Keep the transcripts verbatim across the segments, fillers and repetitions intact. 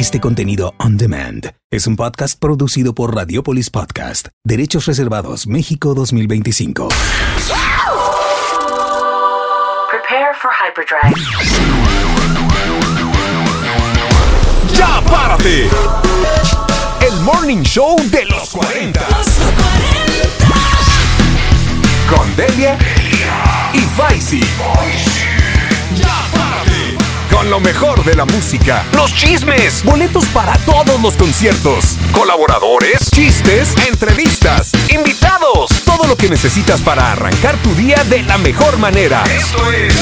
Este contenido on demand es un podcast producido por Radiopolis Podcast. Derechos reservados México dos mil veinticinco. Prepare for hyperdrive. ¡Ya párate! El morning show de los cuarenta. Los cuarenta. Con Delia y Faisy. ¡Ya párate! Con lo mejor de la música, los chismes, boletos para todos los conciertos, colaboradores, chistes, entrevistas, invitados, todo lo que necesitas para arrancar tu día de la mejor manera. Esto es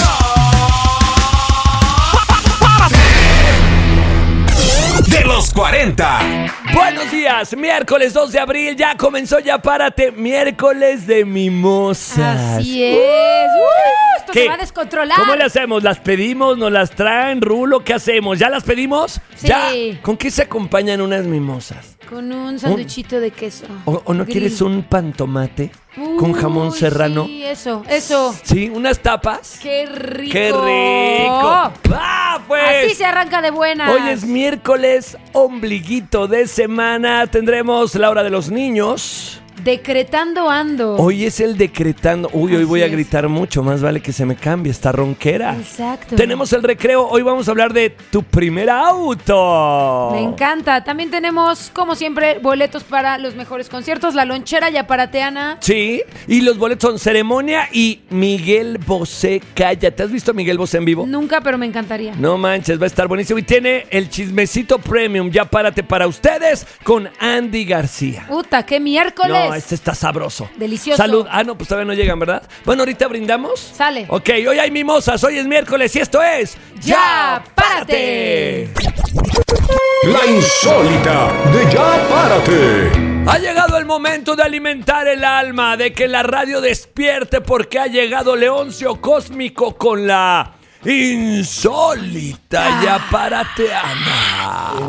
de los cuarenta. Buenos días, miércoles dos de abril, ya comenzó Ya Párate, miércoles de mimosas. Así es. Uh, esto ¿Qué? se va a descontrolar. ¿Cómo le hacemos? ¿Las pedimos? ¿Nos las traen? ¿Rulo? ¿Qué hacemos? ¿Ya las pedimos? Sí. ¿Ya? ¿Con qué se acompañan unas mimosas? Con un sándwichito de queso. ¿O, o no Grill. quieres un pan tomate con jamón Uy, serrano? Sí, eso, eso. Sí, unas tapas. ¡Qué rico! ¡Qué rico! ¡Ah, pues! Así se arranca de buenas. Hoy es miércoles, ombliguito de semana. Tendremos la hora de los niños. Decretando ando. Hoy es el decretando. Uy, hoy Así voy a es. gritar mucho. Más vale que se me cambie esta ronquera. Exacto. Tenemos el recreo. Hoy vamos a hablar de tu primer auto. Me encanta. También tenemos, como siempre, boletos para los mejores conciertos. La lonchera ya parateana. Sí, y los boletos son Ceremonia y Miguel Bosé. Cállate, ¿has visto a Miguel Bosé en vivo? Nunca, pero me encantaría. No manches, va a estar buenísimo. Y tiene el chismecito premium. Ya párate para ustedes con Andy García. Puta, qué miércoles. No, este está sabroso. Delicioso. Salud. Ah, no, pues todavía no llegan, ¿verdad? Bueno, ahorita brindamos. Sale. Ok, hoy hay mimosas, hoy es miércoles y esto es... ¡Ya Párate! La insólita de Ya párate. Ha llegado el momento de alimentar el alma, de que la radio despierte porque ha llegado Leoncio Cósmico con la insólita Ya Párate, Ana.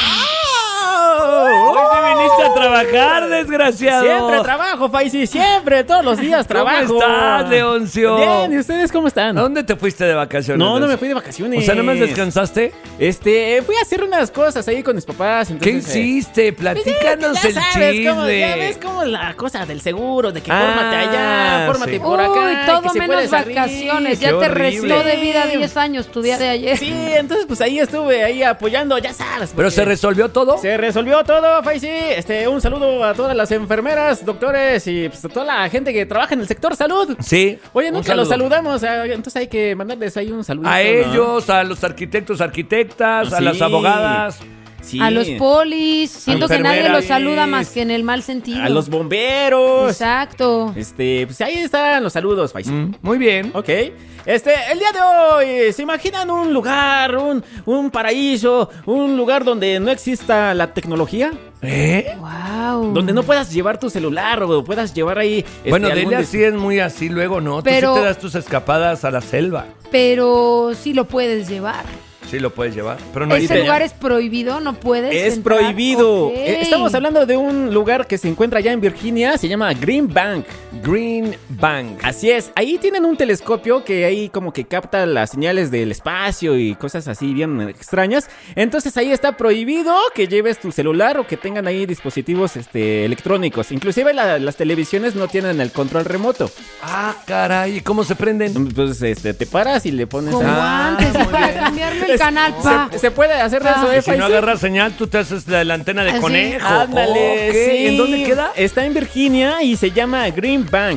Hoy te viniste a trabajar, desgraciado. Siempre trabajo, Faisy, siempre, todos los días trabajo. ¿Cómo estás, Leoncio? Bien, ¿y ustedes cómo están? ¿A dónde te fuiste de vacaciones? No, no me Leoncio? fui de vacaciones. O sea, ¿no más descansaste? Este, fui a hacer unas cosas ahí con mis papás. ¿Qué Entonces, eh, hiciste? pues, Platícanos ya el sabes chisme. cómo, ya ves cómo la cosa del seguro, de que Ah, fórmate allá, fórmate sí. por acá. Uy, que todo si menos puedes abrir. vacaciones. Qué Ya te horrible. restó de vida diez años tu día de ayer. Sí, entonces pues ahí estuve ahí apoyando, ya sabes. ¿Pero porque se resolvió todo? Se resolvió todo, Faisy. Este, un saludo a todas las enfermeras, doctores y pues, a toda la gente que trabaja en el sector salud. Sí. Oye, un nunca los saludo. saludamos, eh, entonces hay que mandarles ahí un saludo. A ellos, a los arquitectos, arquitectas, a Sí. las abogadas. Sí. A los polis. Siento que nadie enfermeras. los saluda más que en el mal sentido. A los bomberos. Exacto. Este, pues ahí están los saludos, Faisy. Mm, muy bien. Ok, este, el día de hoy, ¿se imaginan un lugar, un, un paraíso, un lugar donde no exista la tecnología? ¿Eh? Wow. Donde no puedas llevar tu celular o puedas llevar ahí... este, Bueno, algún Delia dis- sí es muy así luego, ¿no? Pero- Tú sí te das tus escapadas a la selva. Pero sí lo puedes llevar. Sí lo puedes llevar, pero no Ese ahorita lugar ya. es prohibido, no puedes Es entrar. prohibido. Ok. Eh, Estamos hablando de un lugar que se encuentra allá en Virginia, se llama Green Bank. Green Bank. Así es, ahí tienen un telescopio que ahí como que capta las señales del espacio y cosas así bien extrañas. Entonces ahí está prohibido que lleves tu celular o que tengan ahí dispositivos este, electrónicos. Inclusive la- las televisiones no tienen el control remoto. Ah, caray, ¿y cómo se prenden? Pues este, te paras y le pones... Como Ah, antes, muy para bien. cambiarme el canal, pa. Se, se puede hacer de Ah. eso, Y ¿eh, si no Faisy? agarras señal, tú te haces la, la antena de Así. conejo. Ándale, Ok, sí. ¿En dónde queda? Está en Virginia y se llama Green Bank.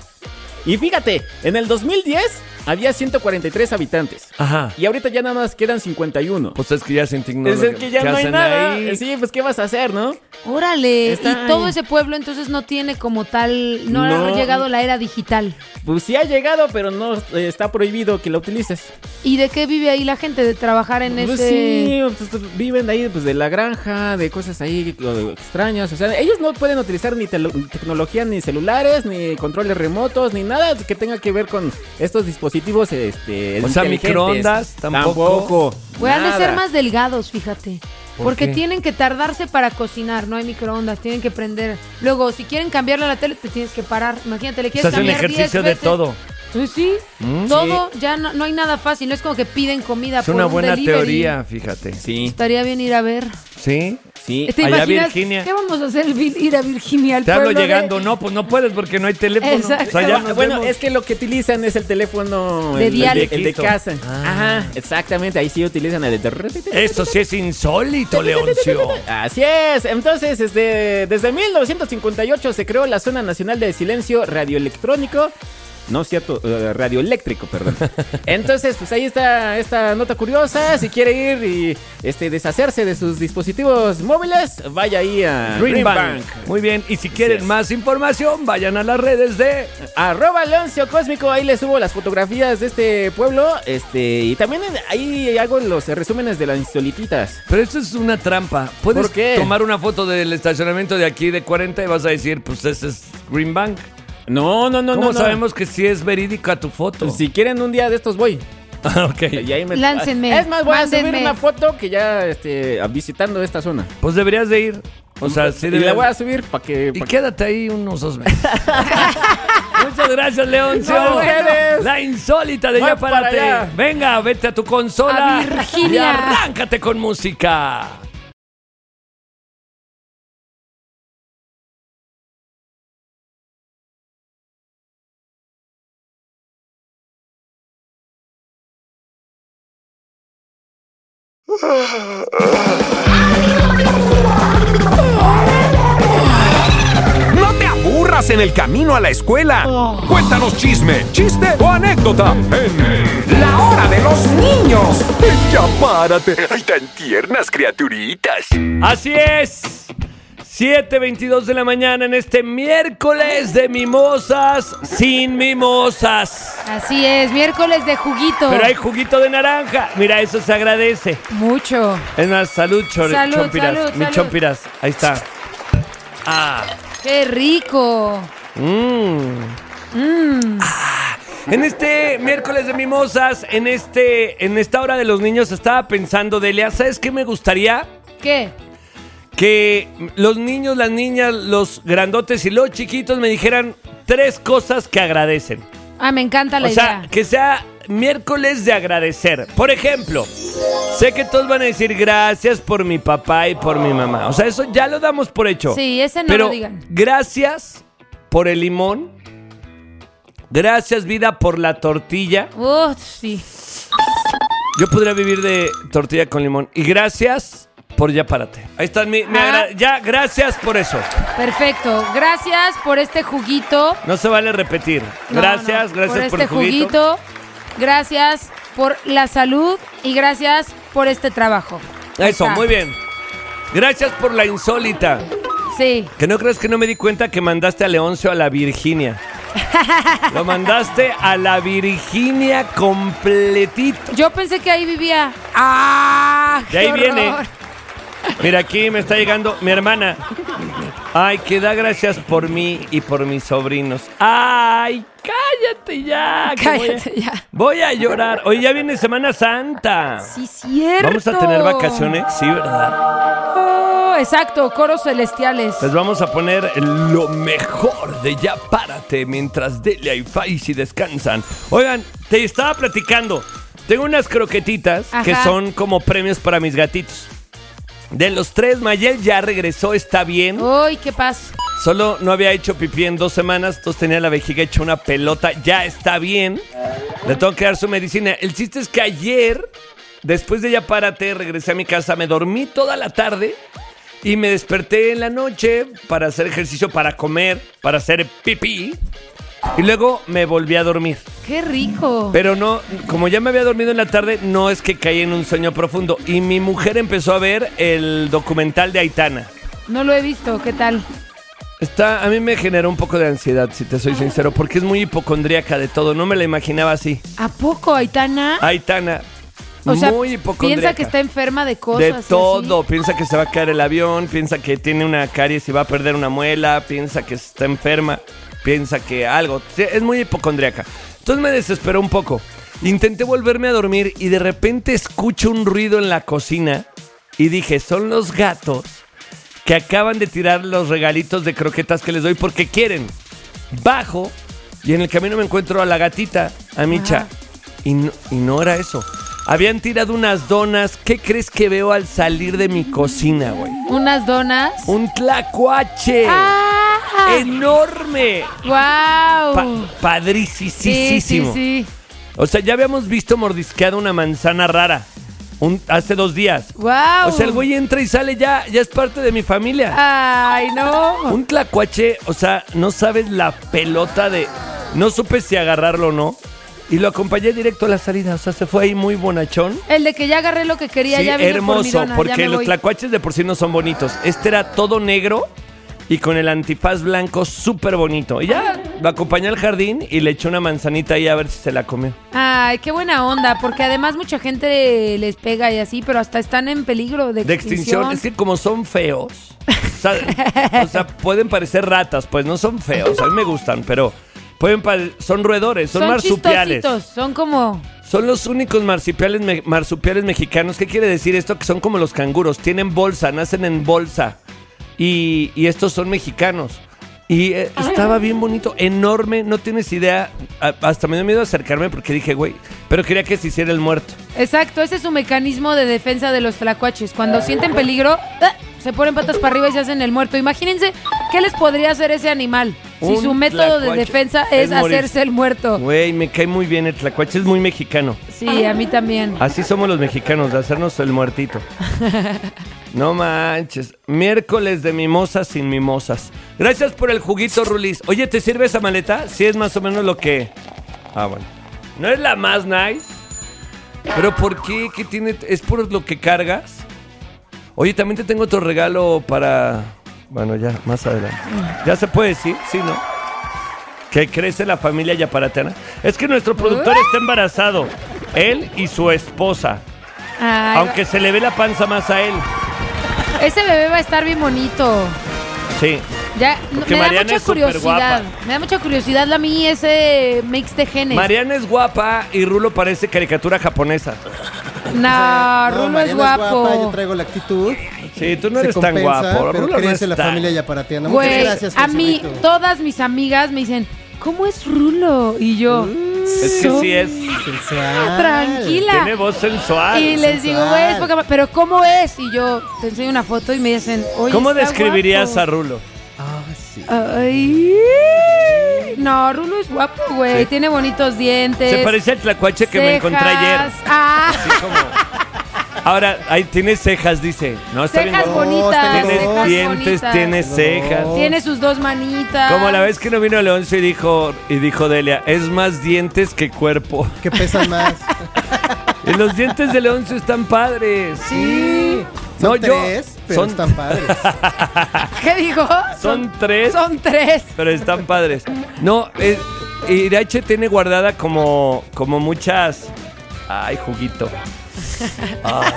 Y fíjate, en el dos mil diez había ciento cuarenta y tres habitantes. Ajá. Y ahorita ya nada más quedan cincuenta y uno. Pues es que ya sin Es tecnología. el que ya ¿Qué no hay hacen nada. ahí? Sí, pues ¿qué vas a hacer, no? Órale. Está y todo ahí. ese pueblo entonces no tiene como tal, no, No. ha llegado la era digital. Pues sí ha llegado, pero no eh, está prohibido que lo utilices. ¿Y de qué vive ahí la gente? De trabajar en Pues ese... sí, pues, viven de ahí pues, de la granja, de cosas ahí eh, extrañas. O sea, ellos no pueden utilizar ni telo- tecnología, ni celulares, ni controles remotos, ni nada que tenga que ver con estos dispositivos este, O sea, inteligentes. microondas, tampoco. Tampoco. Pues han de nada. ser más delgados, fíjate. ¿Por Porque qué? tienen que tardarse para cocinar, no hay microondas, tienen que prender. Luego, si quieren cambiarle a la tele, te tienes que parar. Imagínate, le Se quieres hace un cambiar ejercicio diez de veces. todo. Pues sí, Mm. todo, ya no, no hay nada fácil. No es como que piden comida Es por una un buena delivery. teoría, fíjate. Sí, Estaría bien ir a ver. ¿Sí? sí. ¿Te Allá imaginas? Virginia. ¿Qué vamos a hacer? Vi- Ir a Virginia al Te hablo pueblo de- llegando. No, pues no puedes porque no hay teléfono. Exacto. O sea, ya nos Bueno, vemos. es que lo que utilizan es el teléfono De el, dial. el de, el de Viejito. casa. Ah. Ajá, exactamente. Ahí sí utilizan el de. Esto sí es insólito, Leoncio. Así es. Entonces, este, desde mil novecientos cincuenta y ocho se creó la Zona Nacional de Silencio Radioelectrónico. No es cierto, uh, radioeléctrico, perdón. Entonces, pues ahí está esta nota curiosa. Si quiere ir y este, deshacerse de sus dispositivos móviles, vaya ahí a Green, Green Bank. Bank. Muy bien. Y si quieren es. más información, vayan a las redes de... Arroba Leoncio Cósmico, ahí les subo las fotografías de este pueblo. Este, y también ahí hago los resúmenes de las insolititas. Pero esto es una trampa. Puedes ¿Por qué? tomar una foto del estacionamiento de aquí de cuarenta y vas a decir, pues ese es Green Bank. No, no, no, ¿Cómo no. no. sabemos que sí es verídica tu foto? Si quieren un día de estos voy. Ah, ok. Y ahí me- Láncenme, Es más, voy a mándenme. subir una foto que ya este, visitando esta zona. Pues deberías de ir. O sea, sí y deberías. la voy a subir para que... Y pa' que- quédate ahí unos dos meses. Muchas gracias, Leoncio. No, ustedes. La insólita de Voy Ya para Párate. allá. Venga, vete a tu consola. A Virginia. Y arráncate con música. No te aburras en el camino a la escuela. Cuéntanos chisme, chiste o anécdota en La Hora de los Niños. Ya párate. Ay, tan tiernas criaturitas. Así es. siete veintidós de la mañana en este miércoles de mimosas sin mimosas. Así es, miércoles de juguito. Pero hay juguito de naranja. Mira, eso se agradece. Mucho. Es más, salud, chor- Salud, chompiras. salud, Mi salud. chompiras. Ahí está. Ah. ¡Qué rico! Mmm. Ah, en este miércoles de mimosas, en este, en esta hora de los niños, estaba pensando, Delia, ¿sabes qué me gustaría? ¿Qué? Que los niños, las niñas, los grandotes y los chiquitos me dijeran tres cosas que agradecen. Ah, me encanta la O sea, idea. que sea miércoles de agradecer. Por ejemplo, sé que todos van a decir gracias por mi papá y por mi mamá. O sea, eso ya lo damos por hecho. Sí, ese no Pero lo digan. gracias por el limón. Gracias, vida, por la tortilla. Uf, sí. Yo podría vivir de tortilla con limón. Y gracias por Ya Párate. Ahí están mi... mi Ah. agra- ya, gracias por eso. Perfecto. Gracias por este juguito. No se vale repetir. No, Gracias, no. gracias por, este el juguito. juguito. Gracias por la salud y gracias por este trabajo. Ahí Eso, está. muy bien. Gracias por la insólita. Sí. Que no crees que no me di cuenta que mandaste a Leoncio a la Virginia. Lo mandaste a la Virginia completito. Yo pensé que ahí vivía. ¡Ah! De ahí qué viene. horror! Mira, aquí me está llegando mi hermana. Ay, que da gracias por mí y por mis sobrinos. Ay, cállate ya. que voy a- Cállate ya. Voy a llorar. Hoy ya viene Semana Santa. Sí, cierto. ¿Vamos a tener vacaciones? Sí, ¿verdad? Oh, exacto, coros celestiales. Les vamos a poner lo mejor de Ya Párate mientras Delia y Faisy descansan. Oigan, te estaba platicando. Tengo unas croquetitas Ajá. que son como premios para mis gatitos. De los tres, Mayel ya regresó, está bien. Uy, qué paz. Solo no había hecho pipí en dos semanas, entonces tenía la vejiga hecha una pelota. Ya está bien. Le tengo que dar su medicina. El chiste es que ayer, después de Ya Párate, regresé a mi casa, me dormí toda la tarde y me desperté en la noche para hacer ejercicio, para comer, para hacer pipí. Y luego me volví a dormir. Qué rico. Pero no, como ya me había dormido en la tarde, no es que caí en un sueño profundo. Y mi mujer empezó a ver el documental de Aitana. No lo he visto, ¿qué tal? Está, a mí me generó un poco de ansiedad, si te soy sincero, porque es muy hipocondríaca de todo. No me la imaginaba así. ¿A poco, Aitana? Aitana, O sea, muy hipocondríaca. piensa que está enferma de cosas. de y así. todo. Piensa que se va a caer el avión, piensa que tiene una caries y va a perder una muela, piensa que está enferma, piensa que algo. Sí, es muy hipocondríaca. Entonces me desesperó un poco. Intenté volverme a dormir y de repente escucho un ruido en la cocina y dije, son los gatos que acaban de tirar los regalitos de croquetas que les doy porque quieren. Bajo Y en el camino me encuentro a la gatita, a Micha. Y no, y no era eso. Habían tirado unas donas. ¿Qué crees que veo al salir de mi cocina, güey? ¿Unas donas? Un tlacuache. ¡Ah! ¡Enorme! ¡Wow! Pa padricísimo. Sí, sí, sí. O sea, ya habíamos visto mordisqueada una manzana rara. Un, hace dos días. ¡Wow! O sea, el güey entra y sale ya. Ya es parte de mi familia. ¡Ay, no! Un tlacuache, o sea, no sabes la pelota de... No supe si agarrarlo o no. Y lo acompañé directo a la salida. O sea, se fue ahí muy bonachón. El de que ya agarré lo que quería, Sí, ya vino por mi hermoso, dona, ya porque me los voy. tlacuaches de por sí no son bonitos. Este era todo negro y con el antifaz blanco súper bonito. Y ya lo acompañé al jardín y le eché una manzanita ahí a ver si se la comió. Ay, qué buena onda, porque además mucha gente les pega y así, pero hasta están en peligro de De extinción. extinción, es que como son feos, o sea, o sea, pueden parecer ratas, pues no son feos, a mí me gustan, pero pueden pare- son roedores, son, son marsupiales. chistositos, son como... Son los únicos marsupiales, me- marsupiales mexicanos. ¿Qué quiere decir esto? Que son como los canguros, tienen bolsa, nacen en bolsa. Y, y estos son mexicanos. Y eh, estaba bien bonito, enorme, no tienes idea. A- hasta me dio miedo acercarme porque dije, güey, pero quería que se hiciera el muerto. Exacto, ese es su mecanismo de defensa de los tlacuaches. Cuando sienten peligro, ¡ah!, se ponen patas para arriba y se hacen el muerto. Imagínense qué les podría hacer ese animal si Un su método de tlacuache defensa es, es morir. hacerse el muerto. Güey, me cae muy bien el tlacuache, es muy mexicano. Sí, a mí también. Así somos los mexicanos, de hacernos el muertito. No manches. Miércoles de mimosas sin mimosas. Gracias por el juguito, Rulis. Oye, ¿te sirve esa maleta? Sí, es más o menos lo que... Ah, bueno. No es la más nice. ¿Pero por qué? ¿Qué tiene? ¿Es por lo que cargas? Oye, también te tengo otro regalo para... Bueno, ya, más adelante. ¿Ya se puede decir? Sí, ¿no? Que crece la familia yaparateana. Es que nuestro productor está embarazado. Él y su esposa. Ay, Aunque se le ve la panza más a él. ese bebé va a estar bien bonito. Sí. Ya, no, Porque me da Mariana mucha es súper curiosidad. guapa. Me da mucha curiosidad a mí ese mix de genes. Mariana es guapa y Rulo parece caricatura japonesa. No, Rulo es Mariana guapo. guapa, yo traigo la actitud. Sí, tú no Se eres tan compensa, guapo. pero Rulo no crece es la tan- familia yaparateana. Muchas Güey, gracias, a mí Jesucristo. todas mis amigas me dicen, ¿cómo es Rulo? Y yo, Es que sí es. Sensual. tranquila. Tiene voz sensual. Y les digo, sensual. güey, es poca ma- pero ¿cómo es? Y yo te enseño una foto y me dicen, oye, ¿Cómo está describirías guapo. a Rulo? Ah, sí. Ay, no, Rulo es guapo, güey. Sí. Tiene bonitos dientes. Se parece al tlacuache que me encontré ayer. cejas. Ah, Así como... Ahora, ahí tiene cejas, dice. No, está bien. cejas No, bonitas. está bien. Tiene cejas dientes, bonitas. tiene cejas. Tiene sus dos manitas. Como la vez que no vino Leoncio y dijo, y dijo Delia, es más dientes que cuerpo. Que pesan más. Y los dientes de Leoncio están padres. Sí. Son No, yo- tres, pero son- están padres. ¿Qué dijo? Son tres. Son tres. Pero están padres. No, eh, Irache tiene guardada como, como muchas... Ay, juguito. Ay,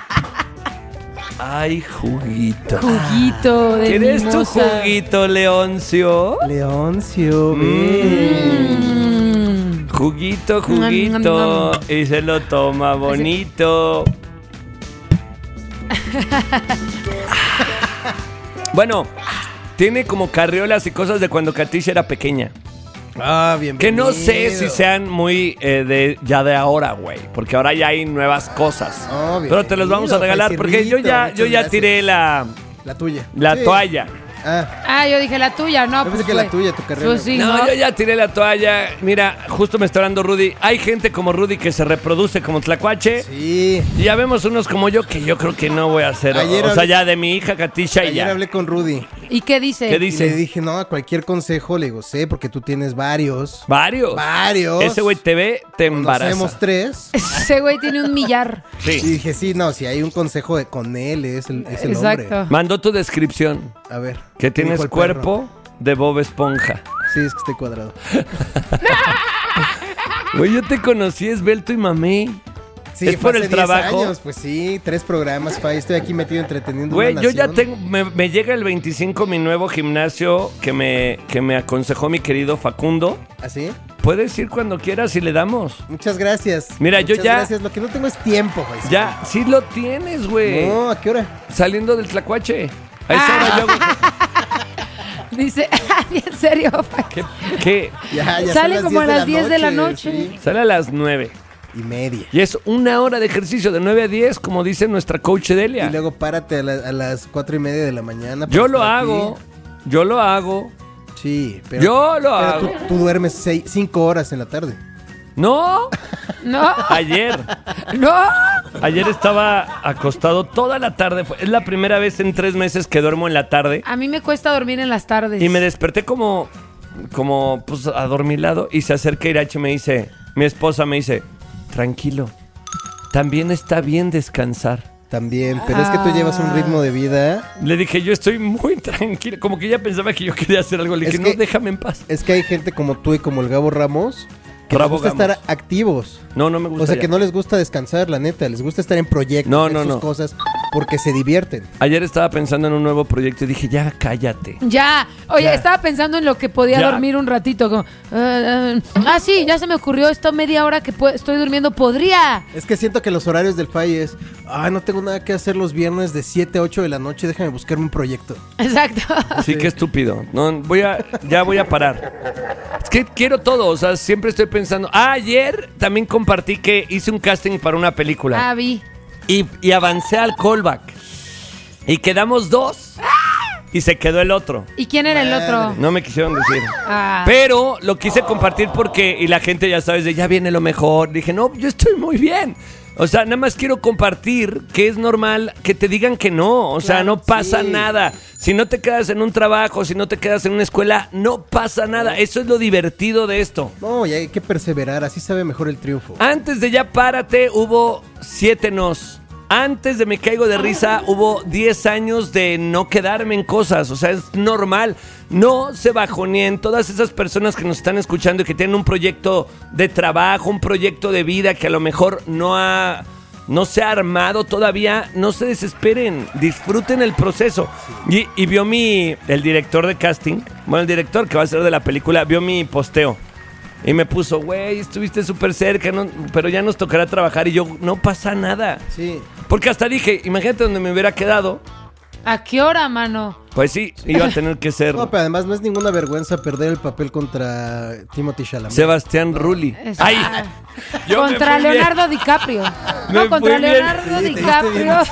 Ay juguito. Juguito de ¿Quieres tu mimosa. juguito, Leoncio? Leoncio, Mm. ven. Juguito, Nom, nom, juguito. nom. Y se lo toma bonito. Bueno, tiene como carriolas y cosas de cuando Katisha era pequeña. Ah, bien. Que no sé si sean muy eh, de ya de ahora, güey. Porque ahora ya hay nuevas cosas. Oh, Pero te los vamos a bienvenido, regalar porque yo ya, Muchas yo ya gracias. tiré la, La tuya. la Sí. toalla. Ah, Ah, yo dije la tuya, no. Yo pues pensé que fue- la tuya, tu carrera. Pues sí, No, ¿no? yo ya tiré la toalla. Mira, justo me está hablando Rudy. Hay gente como Rudy que se reproduce como tlacuache. sí. Y ya vemos unos como yo que yo creo que no voy a hacer. Ayer o sea, hablé- ya de mi hija Katisha y Ayer ya. hablé con Rudy. ¿Y qué dice? ¿Qué Y dice? le dije, no, a cualquier consejo, le digo, sé, porque tú tienes varios. Varios. Varios. Ese güey te ve, te embaraza. Conocemos tres. Ese güey tiene un millar. Y Sí. dije, sí, no, si hay un consejo de, con él, es el, es el hombre. Exacto. Mandó tu descripción. A ver. Que ¿qué tienes dijo el cuerpo de Bob Esponja. perro? Sí, es que estoy cuadrado. Güey, yo te conocí esbelto y mamé. Sí, ¿Es fue por el hace diez trabajo? años, pues sí, tres programas, pa, estoy aquí metido entreteniendo Güey, una yo ya nación. tengo, me, me llega el veinticinco mi nuevo gimnasio que me, que me aconsejó mi querido Facundo. ¿Así? Puedes ir cuando quieras y le damos. Muchas gracias. Mira, yo Muchas ya- gracias, lo que no tengo es tiempo, güey. Ya, sí lo tienes, güey. No, ¿a qué hora? Saliendo del tlacuache. A esa hora yo hago- Dice, en serio. ¿Qué? ¿Qué? Ya, ya Sale son como a las diez de la sí. noche. Sale a las nueve. Y media. Y es una hora de ejercicio de nueve a diez, como dice nuestra coach Delia. Y luego párate a, la- a las cuatro y media de la mañana. para Yo lo estar aquí. hago. Yo lo hago. Sí, pero. Yo lo pero hago. Tú, tú duermes seis, cinco horas en la tarde. No. No, Ayer. no. Ayer estaba acostado toda la tarde. Fue- Es la primera vez en tres meses que duermo en la tarde. A mí me cuesta dormir en las tardes. Y me desperté como, como, pues, adormilado. Y se acerca Irache y me dice, mi esposa me dice, tranquilo, también está bien descansar. También, pero es que tú llevas un ritmo de vida. Le dije, yo estoy muy tranquilo. Como que ella pensaba que yo quería hacer algo. Le dije, Es no, que- déjame en paz. Es que hay gente como tú y como el Gabo Ramos que Rabo les gusta Gamos. estar activos. No, no me gusta. O sea, ya. que no les gusta descansar, la neta. Les gusta estar en proyectos, No, hacer no, sus no. cosas, porque se divierten. Ayer estaba pensando en un nuevo proyecto y dije, ya, cállate. Ya, oye, Ya. estaba pensando en lo que podía Ya. dormir un ratito. Como, ah, ah, ah, sí, ya se me ocurrió esta media hora que pu- estoy durmiendo. Podría. Es que siento que los horarios del F A I es, ah, no tengo nada que hacer los viernes de siete a ocho de la noche, déjame buscarme un proyecto. Exacto. Sí, qué estúpido. No, voy a, ya voy a parar. Es que quiero todo, o sea, siempre estoy pensando. Ah, ayer también compartí que hice un casting para una película. Ah, vi. Y, y avancé al callback. Y quedamos dos. Y se quedó el otro. ¿Y quién era el otro? No me quisieron decir. Ah. Pero lo quise compartir porque, y la gente ya sabes, de ya viene lo mejor. Dije, no, yo estoy muy bien. O sea, nada más quiero compartir que es normal que te digan que no. O sea, Claro, no pasa sí. nada. Si no te quedas en un trabajo, si no te quedas en una escuela, no pasa nada. Eso es lo divertido de esto. No, y hay que perseverar, así sabe mejor el triunfo. Antes de ya párate, hubo siete nos. Antes de me caigo de risa, hubo diez años de no quedarme en cosas. O sea, es normal. No se bajoneen todas esas personas que nos están escuchando y que tienen un proyecto de trabajo, un proyecto de vida que a lo mejor no ha... no se ha armado todavía. No se desesperen. Disfruten el proceso. Y, y vio mi... el director de casting, bueno, el director que va a ser de la película, vio mi posteo. Y me puso, güey, estuviste súper cerca, ¿no? Pero ya nos tocará trabajar. Y yo, no pasa nada. Sí. Porque hasta dije, imagínate donde me hubiera quedado. ¿A qué hora, mano? Pues sí, iba a tener que ser No, pero además no es ninguna vergüenza perder el papel contra Timothy Chalamet. Sebastián Rulli. Es- ¡Ay! ah, Yo me contra fui bien. Leonardo DiCaprio. Me No, contra fui bien. Leonardo Sí, te viste bien DiCaprio.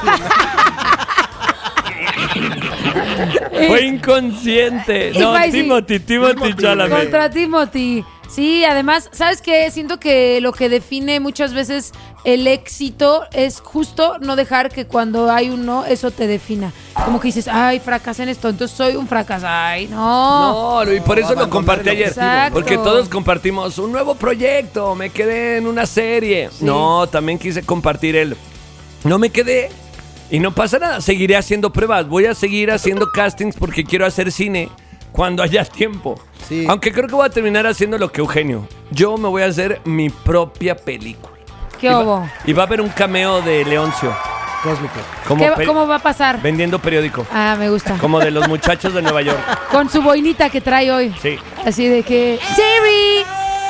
Fue inconsciente. Y No, fue así. Timothy, Timothy Timothy, Chalamet. Contra Timothy. Sí, además, ¿sabes qué? Siento que lo que define muchas veces el éxito es justo no dejar que cuando hay un no, eso te defina. Como que dices, ay, fracasé en esto, entonces soy un fracaso. Ay, no. No, y por eso lo abandonar compartí el ayer. objetivo. Porque Exacto. todos compartimos un nuevo proyecto. Me quedé en una serie. Sí. No, también quise compartir el. No me quedé. Y no pasa nada. Seguiré haciendo pruebas. Voy a seguir haciendo castings porque quiero hacer cine cuando haya tiempo. Sí. Aunque creo que voy a terminar haciendo lo que Eugenio. Yo me voy a hacer mi propia película. ¿Qué Y va- hubo? Y va a haber un cameo de Leoncio. Cósmico. Como ¿Qué- pe- ¿Cómo va a pasar? vendiendo periódico. Ah, me gusta. Como de los muchachos de Nueva York. Con su boinita que trae hoy. Sí. Así de que... Jerry.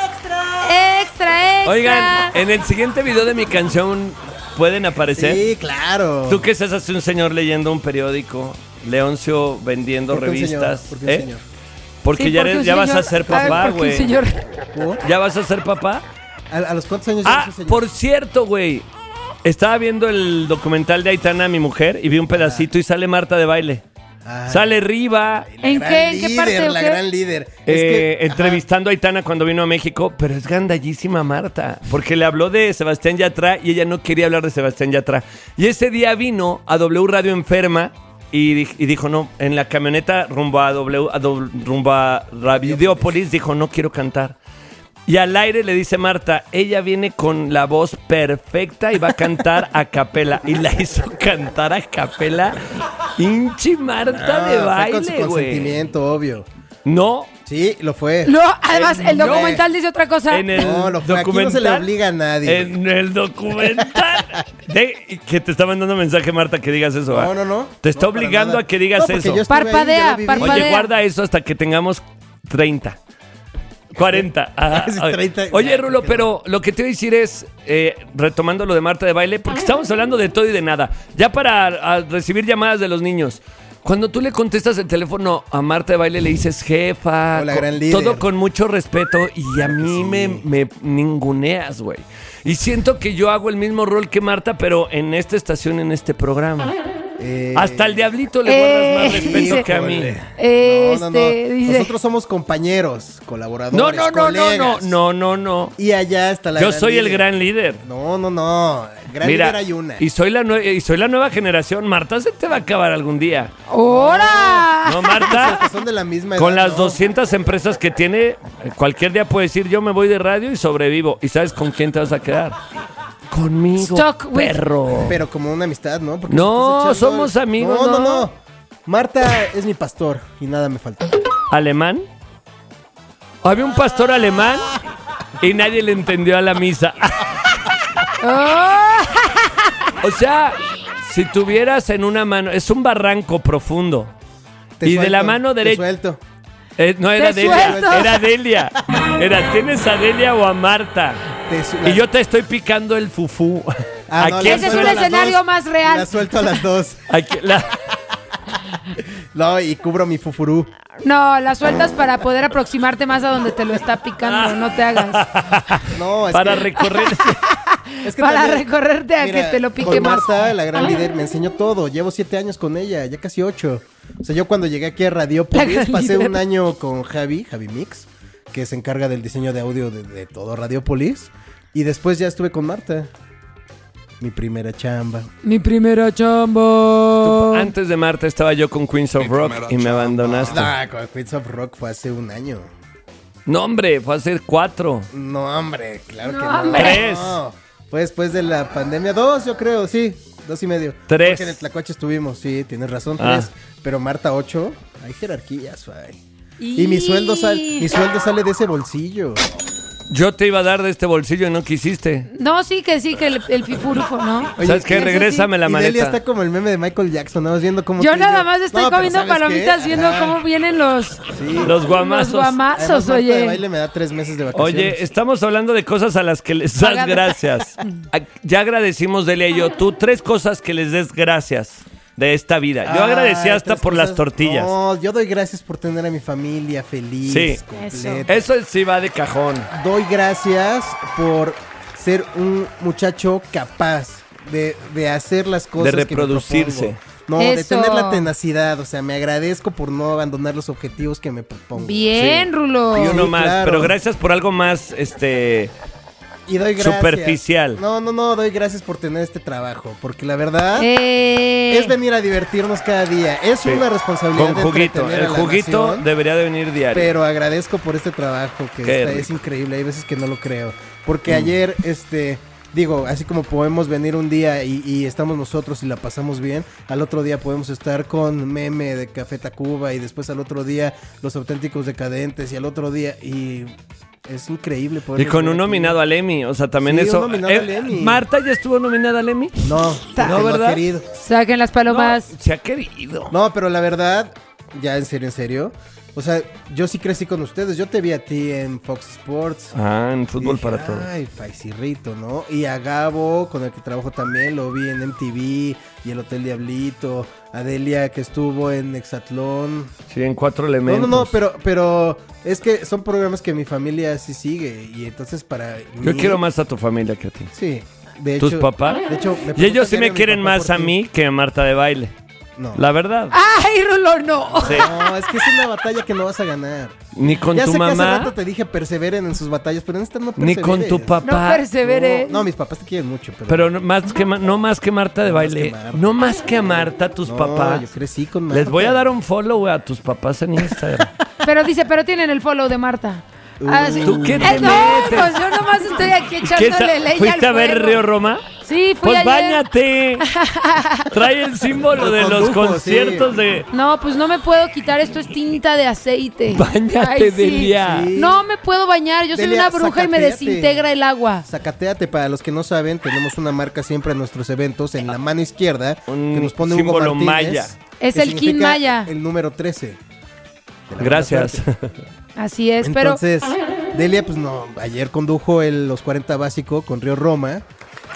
Extra, extra. Oigan, en el siguiente video de mi canción pueden aparecer. Sí, claro. ¿Tú qué estás hace un señor leyendo un periódico? Leoncio vendiendo ¿Por qué un revistas. señor? ¿Por qué un ¿Eh? señor? Porque Sí, ya, porque eres- un ya vas a señor- ser a ver, papá, porque un güey. señor... ¿Por? ¿Ya vas a ser papá? ¿A, a los cuántos años ya Ah, eres señor? por cierto, güey. Estaba viendo el documental de Aitana, mi mujer, y vi un pedacito y sale Marta de baile. Ah, Sale Riva. la ¿En gran qué? ¿En qué líder, parte o La qué? gran líder. Es eh, que- entrevistando a Aitana cuando vino a México, pero es gandallísima Marta, porque le habló de Sebastián Yatra y ella no quería hablar de Sebastián Yatra. Y ese día vino a W Radio enferma y, di- y dijo, no, en la camioneta rumbo a W, a doble- rumbo a Radiopolis, dijo, no quiero cantar. Y al aire le dice Marta, ella viene con la voz perfecta y va a cantar a capela. Y la hizo cantar a capela. Hinchi Marta Ah, de fue con su baile, güey. consentimiento, obvio. No, Sí, lo fue. No, además, el no. documental dice otra cosa. en el No, lo fue. Aquí no se le obliga a nadie. En el documental. De- que te está mandando mensaje, Marta, que digas eso. No, ¿ah? no, no. Te está No, para obligando nada. a que digas No, porque eso. yo estuve ahí, Parpadea, yo lo viví. parpadea. Oye, guarda eso hasta que tengamos treinta. cuarenta. Ajá. Sí, treinta. Oye, Rulo, pero lo que te voy a decir es, eh, retomando lo de Marta de baile, porque estamos hablando de todo y de nada. Ya para a, recibir llamadas de los niños. Cuando tú le contestas el teléfono a Marta de Baile, le dices jefa. Hola, con- gran líder. Todo con mucho respeto y a Claro que mí sí. me, me ninguneas, güey. Y siento que yo hago el mismo rol que Marta, pero en esta estación, en este programa. Eh, Hasta el diablito le Eh, guardas más respeto dice- que a mí. Este, no, no, no. dice. Nosotros somos compañeros, colaboradores, No, no, no, no, no, colegas. no, no, no. Y allá está la Yo gran soy el líder. gran líder. No, no, no. Gran Mira, líder hay una. y soy la nue- y soy la nueva generación. Marta se te va a acabar algún día. ¡Hora! ¿No, Los Marta? que son de la misma edad, Con las ¿no? doscientas empresas que tiene, eh, cualquier día puede decir yo me voy de radio y sobrevivo. ¿Y sabes con quién te vas a quedar? Conmigo, Stock with- perro. Pero como una amistad, ¿no? Porque No, estás echando- somos amigos, No, no, ¿no? no. Marta es mi pastor y nada me falta. ¿Alemán? Había un pastor alemán y nadie le entendió a la misa. ¡Oh! O sea, si tuvieras en una mano, es un barranco profundo. Te Y de suelto, la mano te derecha. suelto. Eh, no era Te Delia, suelto. era Delia. Era, ¿tienes a Delia o a Marta? Te su- Y yo te estoy picando el fufú. Ah, ¿A no, quién la Ese es suelto un a las escenario dos. más real. La suelto a las dos. ¿A quién- la- No, y cubro mi fufurú. No, las sueltas para poder aproximarte más a donde te lo está picando. No te hagas. No, es para que, recorrer. es que para también- recorrerte a Mira, que te lo pique con más. Marta, la gran líder, me enseñó todo. Llevo siete años con ella, ya casi ocho. O sea, yo cuando llegué aquí a La Radiopolis gran pasé líder. un año con Javi, Javi Mix, que se encarga del diseño de audio de, de todo Radiopolis. Y después ya estuve con Marta. Mi primera chamba. Mi primera chamba. Antes de Marta estaba yo con Queens of Rock y me abandonaste. Ah, con Queens of Rock fue hace un año. No, hombre, fue hace cuatro. No, hombre, claro No, que no. hombre. Tres. No. Fue después de la pandemia. Dos, yo creo, sí. Dos y medio. Tres. Porque en el Tlacuache estuvimos, sí, tienes razón, Ah. tres. Pero Marta, ocho. Hay jerarquías, güey. Y mi sueldo, sal, mi sueldo sale de ese bolsillo. Yo te iba a dar de este bolsillo y no quisiste. No, sí que sí, que el, el fifurufo, ¿no? Oye, ¿Sabes qué? eso sí, Regrésame la y Delia maleta. está como el meme de Michael Jackson, nada más viendo cómo... Yo tú y nada más estoy No, pero comiendo ¿sabes palomitas qué? viendo Ajá. cómo vienen los, Sí. Los guamazos. los guamazos, Además, Marta de oye. Baile me da tres meses de vacaciones. Oye, estamos hablando de cosas a las que les das Pagada. gracias. A- Ya agradecimos, Delia y yo, tú, tres cosas que les des gracias de esta vida. Yo Ay, agradecí hasta tres por cosas. las tortillas. No, yo doy gracias por tener a mi familia feliz, Sí. completa. Eso sí va de cajón. Doy gracias por ser un muchacho capaz de, de hacer las cosas De que me reproducirse. propongo. No, de Eso. tener la tenacidad. O sea, me agradezco por no abandonar los objetivos que me propongo. Bien, Sí. Rulo. Y uno Sí, más, claro. pero gracias por algo más, este... Y doy gracias. Superficial. No, no, no, doy gracias por tener este trabajo. Porque la verdad Eh, es venir a divertirnos cada día. Es Sí. una responsabilidad Con de juguito. entretener El a la juguito nación, debería de venir diario. Pero agradezco por este trabajo que Qué está- rico. es increíble. Hay veces que no lo creo. Porque ayer, este, digo, así como podemos venir un día y, y estamos nosotros y la pasamos bien, al otro día podemos estar con Meme de Café Tacuba y después al otro día Los Auténticos Decadentes y al otro día y es increíble poder Y con un nominado al Emmy, o sea, también Sí, un eso... nominado Eh, al Emmy. ¿Marta ya estuvo nominada al Emmy? No, porque No, no ¿verdad? ha querido. Saquen las palomas. No, se ha querido. No, pero la verdad, ya en serio, en serio. O sea, yo sí crecí con ustedes. Yo te vi a ti en Fox Sports. Ah, en Fútbol Dije, para Todos. Ay, paisirrito, ¿no? Y a Gabo, con el que trabajo también, lo vi en M T V y el Hotel Diablito. A Delia, que estuvo en Hexatlón. Sí, en Cuatro No, Elementos. no, no, pero, pero es que son programas que mi familia sí sigue. Y entonces para Yo mí- quiero más a tu familia que a ti. Sí, de ¿Tus hecho. papás? De hecho, me Y ellos sí preguntan me diario quieren mi papá más por a ti. mí que a Marta de Baile. No. La verdad. ¡Ay, Rulo, no! Sí. No, es que es una batalla que no vas a ganar. Ni con ya tu sé que hace mamá, rato te dije perseveren en sus batallas, pero en esta no ni perseveres. con tu No papá. persevere. No, no, mis papás te quieren mucho, pero... Pero no más que, Ma- no más que Marta de No más Baile. que Marta. No más que a Marta, tus No, papás. yo crecí con Marta. Les voy a dar un follow a tus papás en Instagram. Pero dice, pero tienen el follow de Marta. Ah, sí. ¿Tú qué Eh, te no, metes? pues yo nomás estoy aquí ¿Qué echándole sa- leña ¿Fuiste al a ver fuego. Río Roma? Sí, fui Pues ayer. báñate. Trae el símbolo Lo de los condujo, conciertos sí. de... No, pues no me puedo quitar, esto es tinta de aceite. Báñate, Ay, sí. Delia. Sí. No me puedo bañar, yo soy Delia, una bruja y me sacateate. desintegra el agua. Zacateate, para los que no saben, tenemos una marca siempre en nuestros eventos, en la mano izquierda, Un que nos pone Hugo símbolo Martínez, maya. Es que el King significa Maya. El número trece. de la buena Gracias. suerte. Así es, pero Entonces, Delia, pues no, ayer condujo el, los cuarenta básico con Río Roma.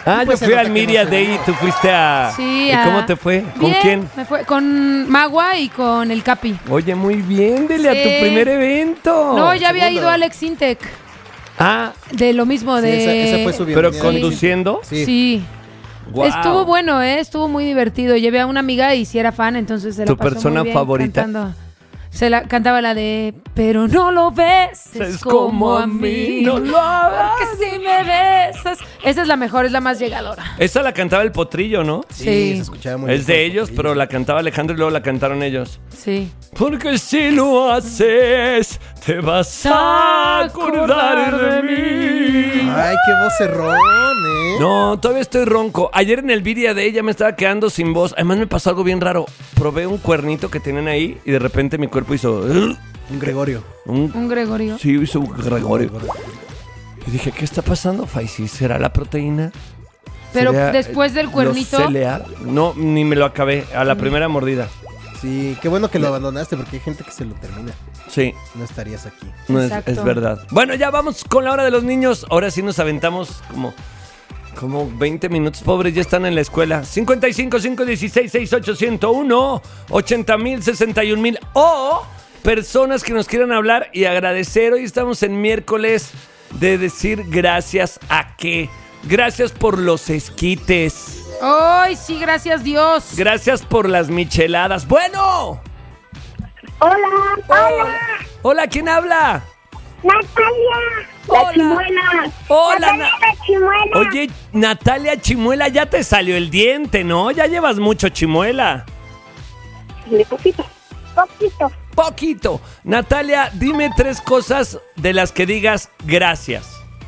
Ah, Y yo pues se fui nota al que no Media se Day vio. y tú fuiste a... Sí, ¿Y a- cómo te fue? ¿Con Bien, quién? Me fue con Magua y con el Capi. Oye, muy bien, Dele, a Sí. tu primer evento. no, ya había segundo. ido Alex Intec. Ah, De lo mismo, Sí, de... esa, esa fue su pero bienvenida. conduciendo. Sí. Sí. Guau. Estuvo bueno, ¿eh? Estuvo muy divertido. Llevé a una amiga y si era fan, entonces se la ¿Tu pasó persona muy bien favorita? cantando. Se la cantaba la de pero no lo ves, es como a mí. no lo hagas. Porque si me besas. Esa es la mejor, es la más llegadora. Esa la cantaba el Potrillo, ¿no? Sí, Sí. se escuchaba muy Es bien. de ellos, pero la cantaba Alejandro y luego la cantaron ellos. Sí. Porque si lo haces, te vas a acordar de mí. Ay, qué vocerrón, ¿eh? No, todavía estoy ronco. Ayer en el video de ella me estaba quedando sin voz. Además me pasó algo bien raro. Probé un cuernito que tenían ahí y de repente mi cuerpo hizo... "Ugh". Un Gregorio. Un... Un Gregorio. Sí, hizo un Gregorio. Y dije, ¿qué está pasando, Faisy? ¿Será la proteína? Pero ¿Será, después eh, del cuernito- los C L A? No, ni me lo acabé. A la primera mordida. Sí, qué bueno que lo abandonaste porque hay gente que se lo termina. Sí. No estarías aquí. No es, Exacto. es verdad. Bueno, ya vamos con la hora de los niños. Ahora sí nos aventamos como, como veinte minutos. Pobres, ya están en la escuela. cincuenta y cinco, cinco dieciséis, sesenta y ocho, ciento uno, ochenta mil, sesenta y un mil. O personas que nos quieran hablar y agradecer. Hoy estamos en miércoles de decir gracias a qué. Gracias por los esquites. ¡Ay, sí, gracias Dios! Gracias por las micheladas. Bueno. Hola, hola, Hola, ¿quién habla? Natalia, la Hola. chimuela. Hola, Natalia, Na- la chimuela. Oye, Natalia Chimuela, ya te salió el diente, ¿no? Ya llevas mucho Chimuela. De poquito. Poquito. Poquito. Natalia, dime tres cosas de las que digas gracias.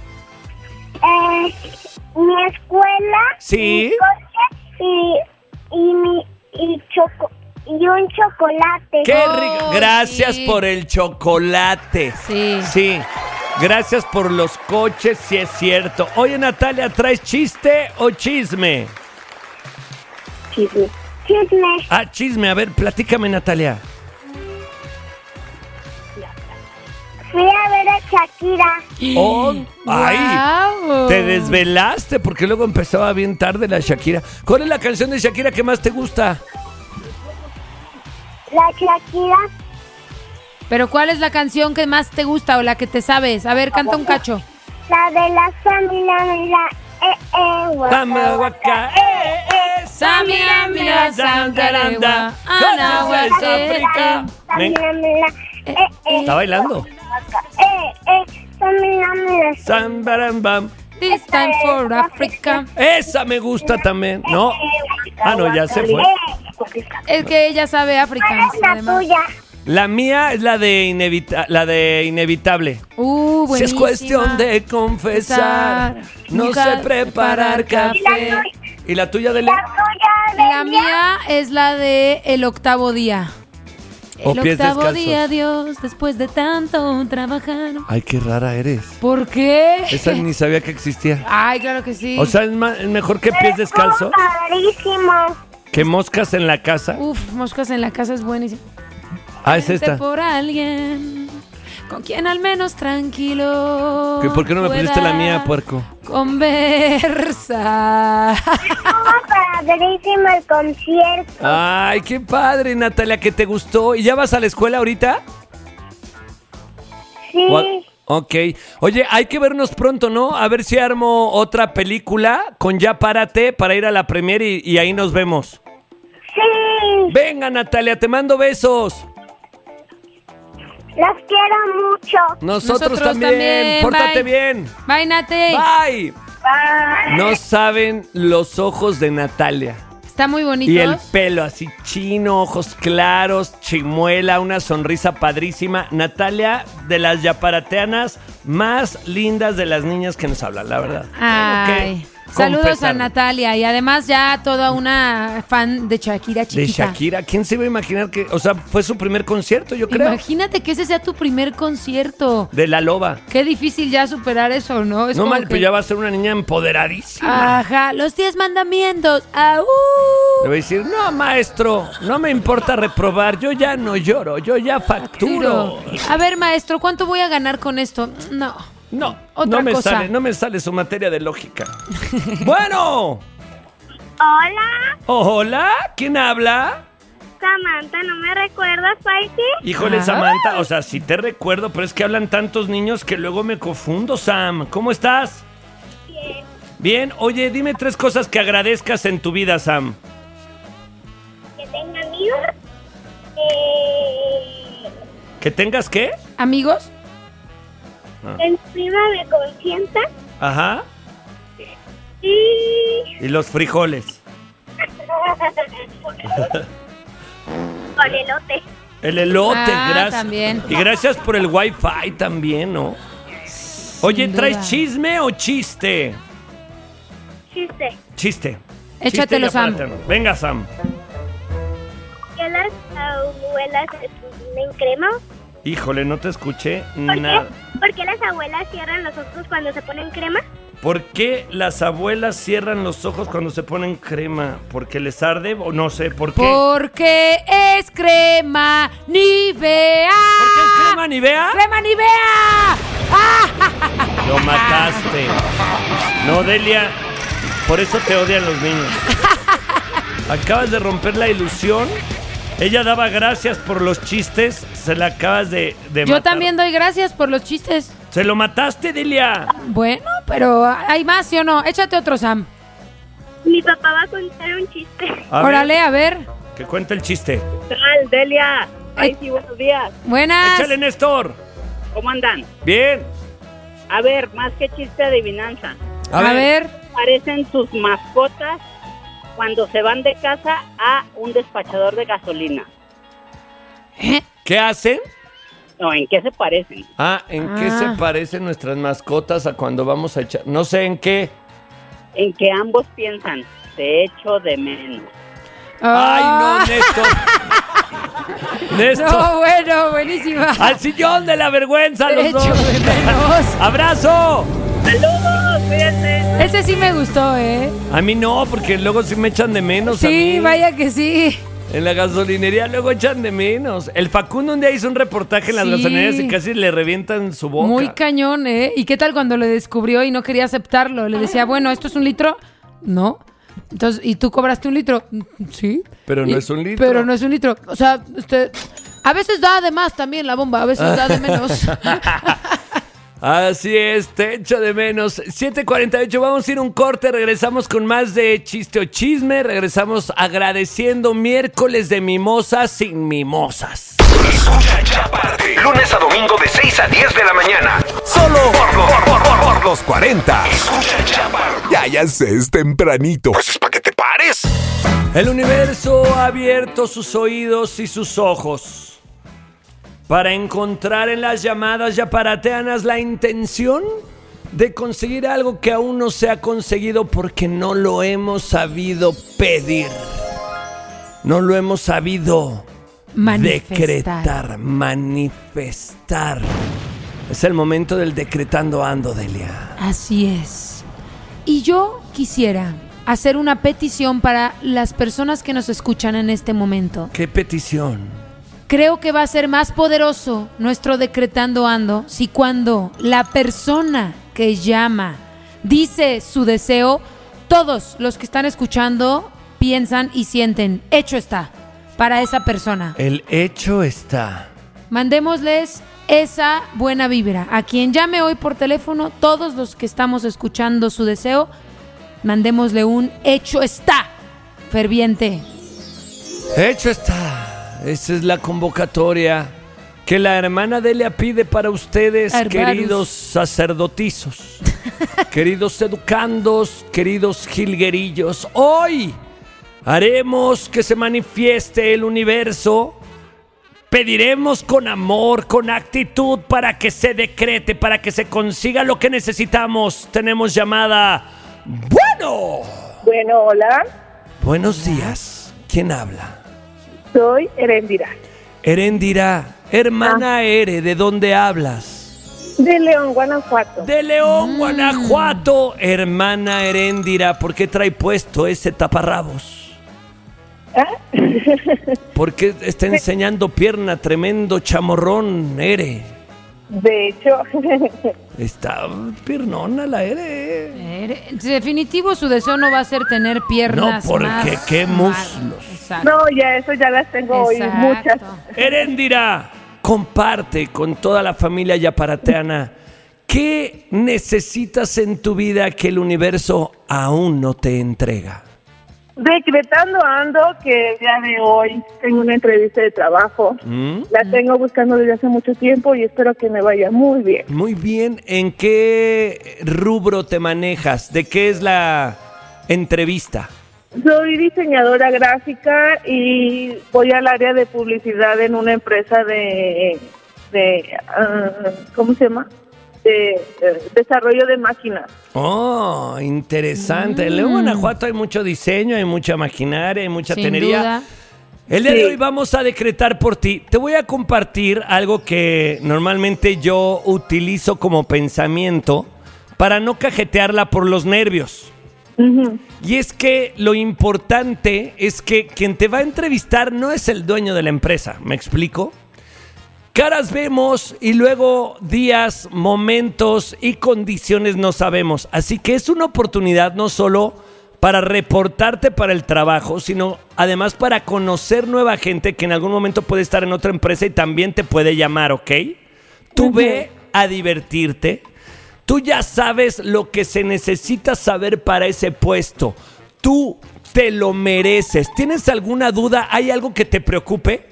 Eh, mi escuela. Sí. Mi coche y, y, mi, y, choco, y un chocolate. ¡Qué Oh, rico! Gracias sí. por el chocolate. Sí. Sí. Gracias por los coches, sí es cierto. Oye, Natalia, ¿traes chiste o chisme? Chisme. Chisme. Ah, chisme. A ver, platícame, Natalia. Fui a ver a Shakira. Oh, ¡ay! ¡Guau! Te desvelaste porque luego empezaba bien tarde la Shakira. ¿Cuál es la canción de Shakira que más te gusta? La Shakira. Pero ¿cuál es la canción que más te gusta o la que te sabes? A ver, canta un cacho. La de la familia, mira. Eh, eh, guaca, Dame guaca, eh, eh, Samira, mira, santaregua, Ana, Coches guaca, de África. Me- Familia, mira. Eh, eh, Está bailando. eh, eh, familia, mira. Sam, baram, bam. This time for Africa. Esa me gusta también. No. Ah, no, ya se fue. Es que ella sabe africano, Es la además. tuya. La mía es la de, inevita la de Inevitable. Uh, Si es buenísima. cuestión de confesar, no Nunca sé preparar café. ¿Y la tuya de La tuya de La mía es la de El octavo día. O El pies octavo descalzos. día, Dios, después de tanto trabajar. Ay, qué rara eres. ¿Por qué? Esa ni sabía que existía. Ay, claro que sí. O sea, es, ma- es mejor que pies descalzos Padrísimo. que moscas en la casa. Uf, moscas en la casa es buenísimo. Ah, es Vente esta. por alguien con quien al menos tranquilo. ¿Que ¿Por qué no me pusiste la pueda mía, puerco? Conversar. Estuvo padrísimo el concierto. Ay, qué padre, Natalia, que te gustó. ¿Y ya vas a la escuela ahorita? Sí. O a- Ok. Oye, hay que vernos pronto, ¿no? A ver si armo otra película con Ya Párate para ir a la premiere y, y ahí nos vemos. Sí. Venga, Natalia, te mando besos. Los quiero mucho. Nosotros, Nosotros también. también, Pórtate bye. bien. Bye, Nate. Bye. Bye. No saben los ojos de Natalia. Está muy bonito. Y el pelo así chino, ojos claros, chimuela, una sonrisa padrísima. Natalia, de las yaparateanas más lindas de las niñas que nos hablan, la verdad. Ay. Tengo que Saludos a confesarlo. Natalia y además ya toda una fan de Shakira De chiquita. Shakira, ¿quién se iba a imaginar que, o sea, fue su primer concierto, yo creo? Imagínate que ese sea tu primer concierto. De La Loba. Qué difícil ya superar eso, ¿no? Es No como mal, que- pero ya va a ser una niña empoderadísima. Ajá, los diez mandamientos. ¡Au! Le voy a decir, no, maestro, no me importa reprobar, yo ya no lloro, yo ya facturo. A ver, maestro, ¿cuánto voy a ganar con esto? No. No, Otra no me cosa. sale, no me sale su materia de lógica. Bueno. Hola, Hola, ¿quién habla? Samantha, ¿no me recuerdas, Paiti? Híjole, Ah. Samantha, o sea, sí te recuerdo, pero es que hablan tantos niños que luego me confundo, Sam. ¿Cómo estás? Bien. Bien, oye, dime tres cosas que agradezcas en tu vida, Sam. Que tenga amigos. Eh, ¿Que tengas qué? ¿Amigos? que mi prima me consienta. Ajá. Y... Y los frijoles. Con elote. El elote, Ah, gracias. también. Y gracias por el wifi también, ¿no? Oye, Sin ¿traes duda. chisme o chiste? Chiste. Chiste. Échatelo, Chiste y Sam. apárate. Venga, Sam. Que las abuelas se ponen crema. Híjole, no te escuché ¿Por nada. qué? ¿Por qué las abuelas cierran los ojos cuando se ponen crema? ¿Por qué las abuelas cierran los ojos cuando se ponen crema? ¿Porque les arde o no sé por qué? Porque es crema Nivea. ¿Por qué es crema Nivea? ¡Crema Nivea! ¡Ah! Lo mataste. No, Delia, por eso te odian los niños. Acabas de romper la ilusión. Ella daba gracias por los chistes. Se la acabas de, de Yo matar. también doy gracias por los chistes. Se lo mataste, Delia. Bueno, pero ¿hay más, sí o no? Échate otro, Sam. Mi papá va a contar un chiste. A ver, Órale, a ver. que cuente el chiste. tal, Delia? Ay. Ay, sí, buenos días. Buenas. Échale, Néstor. ¿Cómo andan? Bien. A ver, más que chiste de adivinanza. A, A, ver. ver. Parecen sus mascotas cuando se van de casa a un despachador de gasolina. ¿Eh? ¿Qué hacen? No, ¿en qué se parecen? Ah, ¿en qué Ah. se parecen nuestras mascotas a cuando vamos a echar? No sé en qué. En que ambos piensan, te echo de menos. Ay, no, Ah. Néstor. Néstor. No, bueno, buenísima. Al sillón de la vergüenza, Te los echo dos. de menos. ¡Abrazo! ¡Saludos! Cuídense. Ese sí me gustó, ¿eh? A mí no, porque luego sí me echan de menos a Sí, mí. vaya que sí. En la gasolinería luego echan de menos. El Facundo un día hizo un reportaje en las Sí. gasolinerías y casi le revientan su boca. Muy cañón, ¿eh? ¿Y qué tal cuando lo descubrió y no quería aceptarlo? Le decía, bueno, ¿esto es un litro? No. Entonces, ¿y tú cobraste un litro? Sí. Pero no Y- es un litro. Pero no es un litro. O sea, usted... A veces da de más también la bomba, a veces da de menos. Así es, te echo de menos. siete cuarenta y ocho, vamos a ir a un corte, regresamos con más de chiste o chisme, regresamos agradeciendo miércoles de mimosas sin mimosas. Escucha Chaparte. Lunes a domingo de seis a diez de la mañana. Solo por, los- por, por- por los cuarenta. Escucha Chaparte. Ya, ya sé, es tempranito. Pues es para que te pares. El universo ha abierto sus oídos y sus ojos para encontrar en las llamadas yaparateanas la intención de conseguir algo que aún no se ha conseguido porque no lo hemos sabido pedir. No lo hemos sabido Manifestar. decretar, manifestar. Es el momento del decretando ando, Delia. Así es. Y yo quisiera hacer una petición para las personas que nos escuchan en este momento. ¿Qué petición? Creo que va a ser más poderoso nuestro decretando ando si cuando la persona que llama dice su deseo, todos los que están escuchando piensan y sienten, hecho está, para esa persona. El hecho está. Mandémosles esa buena vibra. A quien llame hoy por teléfono, todos los que estamos escuchando su deseo, mandémosle un hecho está ferviente. Hecho está. Esa es la convocatoria que la hermana Delia pide para ustedes, Hermanos. queridos sacerdotizos, queridos educandos, queridos jilguerillos. Hoy haremos que se manifieste el universo. Pediremos con amor, con actitud para que se decrete, para que se consiga lo que necesitamos. Tenemos llamada. Bueno. Bueno, hola. Buenos días. ¿Quién habla? Soy Erendira. Erendira, hermana Ere, ¿de dónde hablas? De León, Guanajuato. De León, Guanajuato. Hermana Erendira, ¿por qué trae puesto ese taparrabos? ¿Por qué está enseñando pierna, tremendo chamorrón, Ere? De hecho, Está piernona la Ere. Ere- Definitivo su deseo no va a ser tener No, piernas porque más qué mal- muslos. Exacto. no, ya eso ya las tengo hoy, Exacto. muchas. Eréndira, comparte con toda la familia yaparateana. ¿Qué necesitas en tu vida que el universo aún no te entrega? Decretando ando que el día de hoy tengo una entrevista de trabajo. ¿Mm? La tengo buscando desde hace mucho tiempo y espero que me vaya muy bien. Muy bien. ¿En qué rubro te manejas? ¿De qué es la entrevista? Soy diseñadora gráfica y voy al área de publicidad en una empresa de, de ah, ¿cómo se llama? De, eh, desarrollo de máquinas. Oh, interesante. En León, Guanajuato hay mucho diseño, hay mucha maquinaria, hay mucha Sin tenería. duda. El día de Sí. hoy vamos a decretar por ti. Te voy a compartir algo que normalmente yo utilizo como pensamiento para no cajetearla por los nervios. Ujú. Y es que lo importante es que quien te va a entrevistar no es el dueño de la empresa. ¿Me explico? Caras vemos y luego días, momentos y condiciones no sabemos. Así que es una oportunidad no solo para reportarte para el trabajo, sino además para conocer nueva gente que en algún momento puede estar en otra empresa y también te puede llamar, ¿ok? Tú ve a divertirte. Tú ya sabes lo que se necesita saber para ese puesto. Tú te lo mereces. ¿Tienes alguna duda? ¿Hay algo que te preocupe?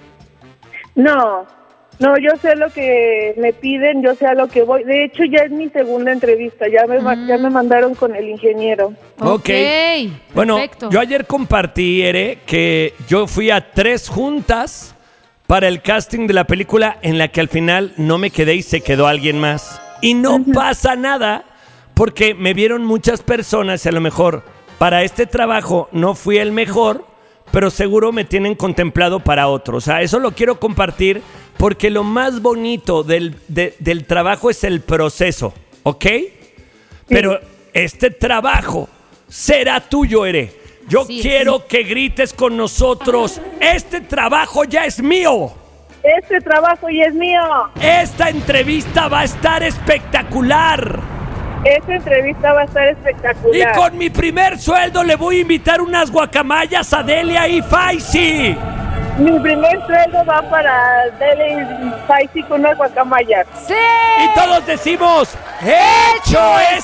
No, no, yo sé lo que me piden, yo sé a lo que voy. De hecho, ya es mi segunda entrevista, ya me, ma- ya me mandaron con el ingeniero. Ok. Bueno, perfecto. yo ayer compartí, Ere, que yo fui a tres juntas para el casting de la película en la que al final no me quedé y se quedó alguien más. Y no pasa nada porque me vieron muchas personas y a lo mejor para este trabajo no fui el mejor, pero seguro me tienen contemplado para otro. O sea, eso lo quiero compartir porque lo más bonito del, de- del trabajo es el proceso, ¿ok? Pero este trabajo será tuyo, Ere. Yo Sí, quiero que grites con nosotros, este trabajo ya es mío. Este trabajo ya es mío. Esta entrevista va a estar espectacular. Esta entrevista va a estar Y espectacular. con mi primer sueldo le voy a invitar unas guacamayas a Delia y Faisy. Mi primer sueldo va para Dele Faisy con una guacamaya. ¡Sí! Y todos decimos, ¡hecho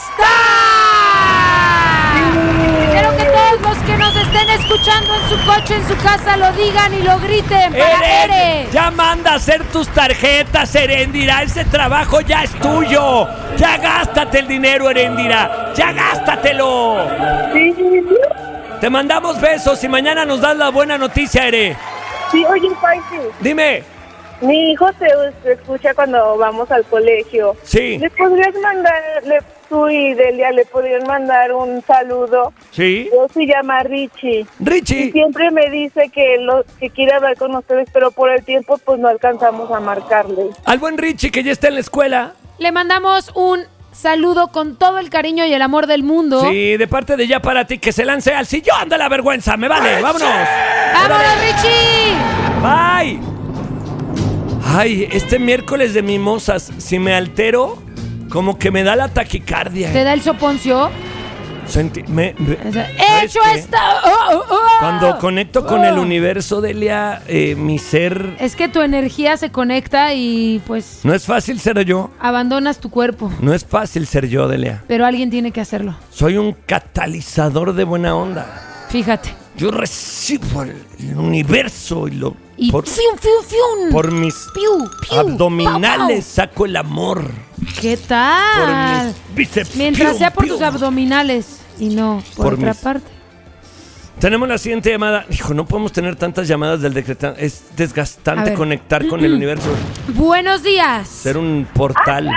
está! Quiero que todos los que nos estén escuchando en su coche, en su casa, lo digan y lo griten para Eren, Ere. ya manda a hacer tus tarjetas, Eréndira. Ese trabajo ya es tuyo. Ya gástate el dinero, Eréndira. Ya gástatelo. Sí, sí, sí. Te mandamos besos y mañana nos das la buena noticia, Ere. Sí, oye, Faisy, Dime. mi hijo te, te escucha cuando vamos al colegio. Sí. ¿Le podrías mandar, le, tú y Delia, le podrían mandar un saludo? Sí. Yo se llama Richie. Y Richie. siempre me dice que lo que quiere hablar con ustedes, pero por el tiempo pues no alcanzamos a marcarle. Al buen Richie que ya está en la escuela. Le mandamos un saludo con todo el cariño y el amor del mundo. Sí, de parte de Ya Para Ti, que se lance al sillón de la vergüenza. Me vale, vámonos. ¡Vámonos, Richie! Bye. Ay, este miércoles de mimosas, si me altero, como que me da la taquicardia. ¿Te da el soponcio? Senti- me- me- O sea, ¿sabes ¡hecho qué? está! ¡Oh, oh, oh! Cuando conecto con Oh. el universo, Delia, eh, mi ser... Es que tu energía se conecta y pues No es fácil ser yo. abandonas tu cuerpo. No es fácil ser yo, Delia. Pero alguien tiene que hacerlo. Soy un catalizador de buena onda. Fíjate. Yo recibo el, el universo y lo... Y por, fium, fium, fium. por mis Piu, piu, abdominales saco el amor. pau, pau. ¿Qué Por tal? mis bíceps. Mientras piu, sea por piu. tus abdominales y no por, Por otra mis- parte. Tenemos la siguiente llamada. Hijo, no podemos tener tantas llamadas del decretante. Es A desgastante ver. conectar con el universo. Buenos días. Ser un portal.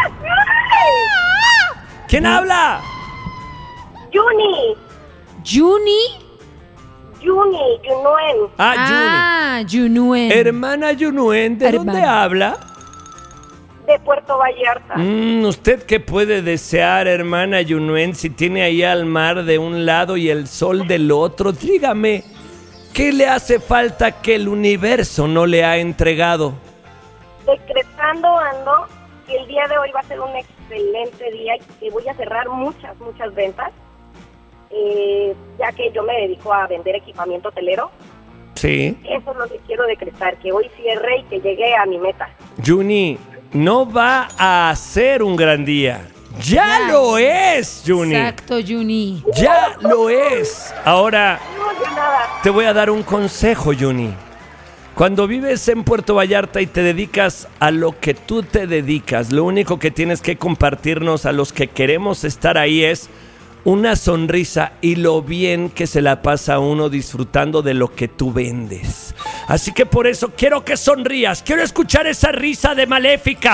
¿Quién habla? Juni, Juni. Juni, Junuen, Ah, Ah, Junuen. Juni. Hermana Yunuen, ¿de Hermana. dónde habla? de Puerto Vallarta. Mm, ¿Usted qué puede desear, hermana Yunuen, si tiene ahí al mar de un lado y el sol del otro? Dígame, ¿qué le hace falta que el universo no le ha entregado? Decretando ando que el día de hoy va a ser un excelente día y que voy a cerrar muchas, muchas ventas, eh, ya que yo me dedico a vender equipamiento hotelero. Sí. Eso es lo que quiero decretar, que hoy cierre y que llegue a mi meta. Juni, no va a ser un gran día. ¡Ya, ya. lo es, Juni! Exacto, Juni. ¡Ya lo es! Ahora, te voy a dar un consejo, Juni. Cuando vives en Puerto Vallarta y te dedicas a lo que tú te dedicas, lo único que tienes que compartirnos a los que queremos estar ahí es una sonrisa y lo bien que se la pasa a uno disfrutando de lo que tú vendes. Así que por eso quiero que sonrías, quiero escuchar esa risa de maléfica.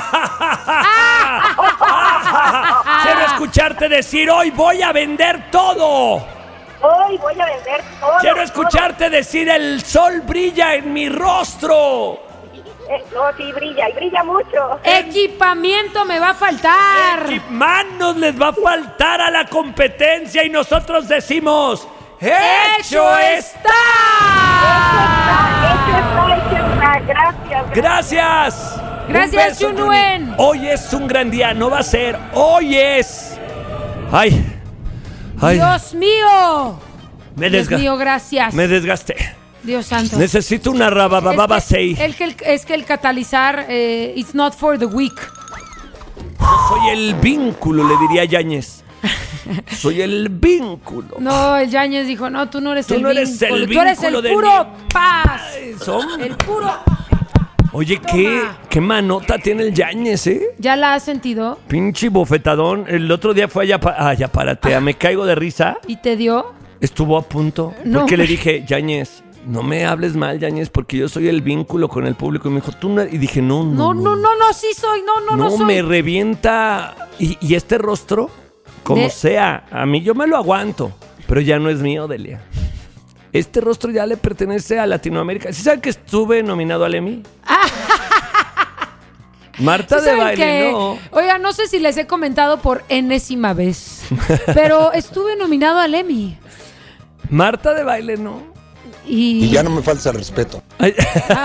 Quiero escucharte decir, hoy voy a vender todo. Hoy voy a vender todo. Quiero escucharte todo. Decir, el sol brilla en mi rostro. Eh, no, sí, brilla, y brilla mucho. Equipamiento me va a faltar. Equi- manos les va a faltar a la competencia y nosotros decimos, ¡hecho está! ¡Hecho está, hecho está! Gracias. Gracias. Gracias, Junuen. Hoy es un gran día, no va a ser, hoy es. Ay, ay. Dios mío. Me Dios desga- mío, gracias. Me desgasté. Dios santo. Necesito una rabababa es que, seis. el que el, es que el catalizar, eh, it's not for the weak. Soy el vínculo, le diría Yáñez. Soy el vínculo. No, el Yáñez dijo, no, tú no eres tú el no eres vínculo. el Tú eres vínculo el de puro mi- paz. Ay, son- El puro. Oye, ¿qué, qué manota tiene el Yáñez, ¿eh? ¿Ya la has sentido? Pinche bofetadón. El otro día fue allá, pa- ah, ya párate, me caigo de risa. ¿Y te dio? Estuvo a punto. No. Porque le dije, Yáñez, no me hables mal, Yáñez, porque yo soy el vínculo con el público. Y me dijo, tú no. Y dije, no, No, no. no, no, no, sí soy. No, no, no, No, soy. me revienta. Y, y este rostro, como De- sea, a mí yo me lo aguanto. Pero ya no es mío, Delia. Este rostro ya le pertenece a Latinoamérica. ¿Sí saben que estuve nominado al Emmy? Marta ¿Sí de saben baile, que- no. Oiga, no sé si les he comentado por enésima vez, pero estuve nominado al Emmy. Marta de baile, no. Y, Y ya no me falta el respeto. Ay.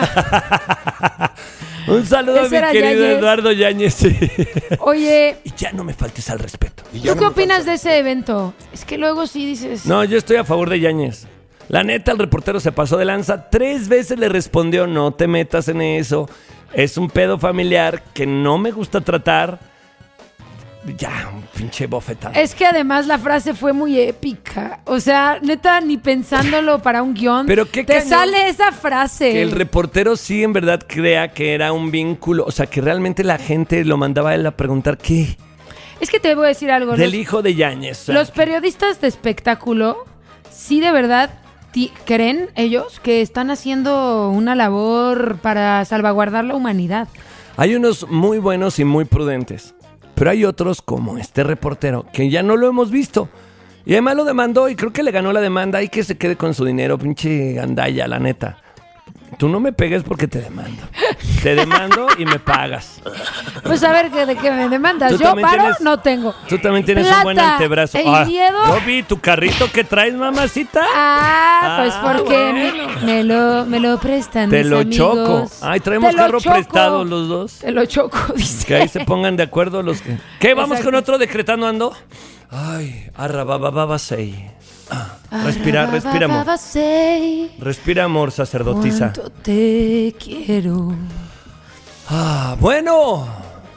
Un saludo a Ese mi era querido Yáñez. Eduardo Yáñez. Oye, Y ya no me faltes al respeto. Y ya ¿tú no qué me opinas falta- de ese evento? Es que luego sí dices... No, yo estoy a favor de Yáñez. La neta, el reportero se pasó de lanza. Tres veces le respondió, no te metas en eso. Es un pedo familiar que no me gusta tratar. Ya, un pinche bofetado. Es que además la frase fue muy épica. O sea, neta, ni pensándolo para un guión, Pero qué te cañón sale esa frase. Que el reportero sí en verdad crea que era un vínculo. O sea, que realmente la gente lo mandaba a él a preguntar qué. Es que te voy a decir algo. Del los, hijo de Yáñez. O sea, los periodistas de espectáculo, sí de verdad ti- creen ellos que están haciendo una labor para salvaguardar la humanidad. Hay unos muy buenos y muy prudentes. Pero hay otros, como este reportero, que ya no lo hemos visto. Y además lo demandó y creo que le ganó la demanda. Y que se quede con su dinero, pinche gandalla, la neta. Tú no me pegues porque te demando. Te demando y me pagas. Pues a ver, ¿de de qué me demandas? Tú Yo también paro, tienes- no tengo. Tú también tienes Plata un buen antebrazo. e miedo. Yo vi tu carrito que traes, mamacita. Ah, pues Ah, porque bueno. me, me lo, me lo prestan Te mis lo amigos. choco. Ay, traemos Te lo carro choco. prestado los dos. Te lo choco, dice. Que ahí se pongan de acuerdo los que... ¿Qué? ¿Vamos Exacto. con otro decretando ando? Ay, arrabababasei. Ah, respira, respira, amor. Arrabababasei, Respira, amor, sacerdotisa. cuánto te quiero. Ah, bueno.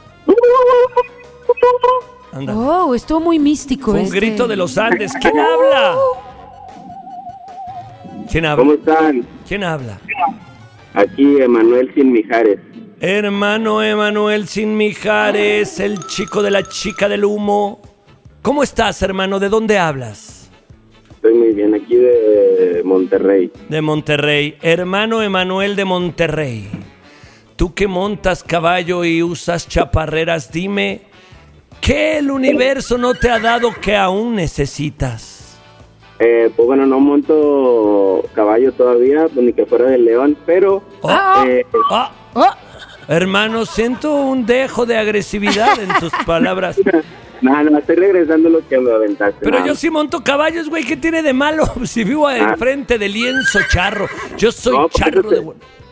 Anda. Oh, estuvo muy místico Fue un este. grito de los Andes. ¿Quién habla? ¿Quién habla? ¿Cómo están? ¿Quién habla? Aquí Emanuel Sin Mijares. Hermano Emanuel Sin Mijares, el chico de la chica del humo. ¿Cómo estás, hermano? ¿De dónde hablas? Estoy muy bien, aquí de Monterrey. De Monterrey. Hermano Emanuel de Monterrey. Tú que montas caballo y usas chaparreras, dime, ¿qué el universo no te ha dado que aún necesitas? Eh, pues bueno, no monto caballo todavía, pues ni que fuera del león, pero... Oh, eh, oh, oh. Hermano, siento un dejo de agresividad en tus palabras. No, no, estoy regresando lo que me aventaste. Pero no. yo sí monto caballos, güey, ¿qué tiene de malo? Si vivo enfrente de lienzo charro. Yo soy No, porque charro eso te- de...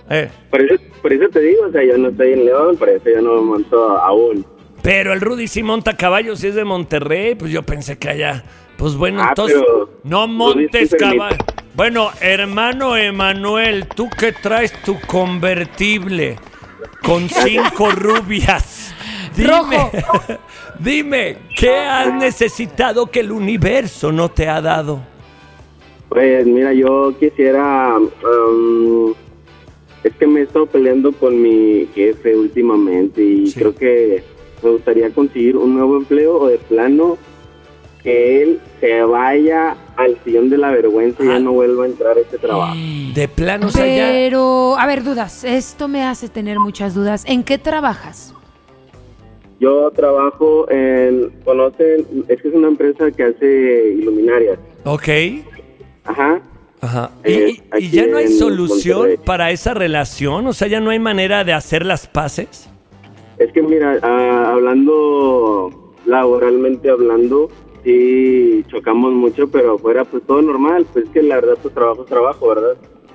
Eh. Por eso, por eso te digo, o sea, yo no estoy en León, por eso yo no me monto aún. Pero el Rudy sí monta caballos y es de Monterrey, pues yo pensé que allá. Pues bueno, Ah, entonces pero no Rudy montes sí permite. caballo. Bueno, hermano Emanuel, tú que traes tu convertible con cinco rubias. Dime, Rojo. dime, ¿qué has necesitado que el universo no te ha dado? Pues mira, yo quisiera... um, es que me he estado peleando con mi jefe últimamente y Sí. creo que me gustaría conseguir un nuevo empleo o de plano que él se vaya al sillón de la vergüenza y Ah. ya no vuelva a entrar a este trabajo. De plano, o sea, ya- Pero, a ver, dudas. Esto me hace tener muchas dudas. ¿En qué trabajas? Yo trabajo en... ¿Conocen? Es que es una empresa que hace iluminarias. Ok. Ajá. Ajá. ¿Y, Eh, y- y aquí ya no hay en solución Monterrey. para esa relación? O sea, ya no hay manera de hacer las paces. Es que mira, ah, hablando laboralmente hablando, sí chocamos mucho, pero afuera pues todo normal, pues es que la verdad pues trabajo es trabajo, ¿verdad?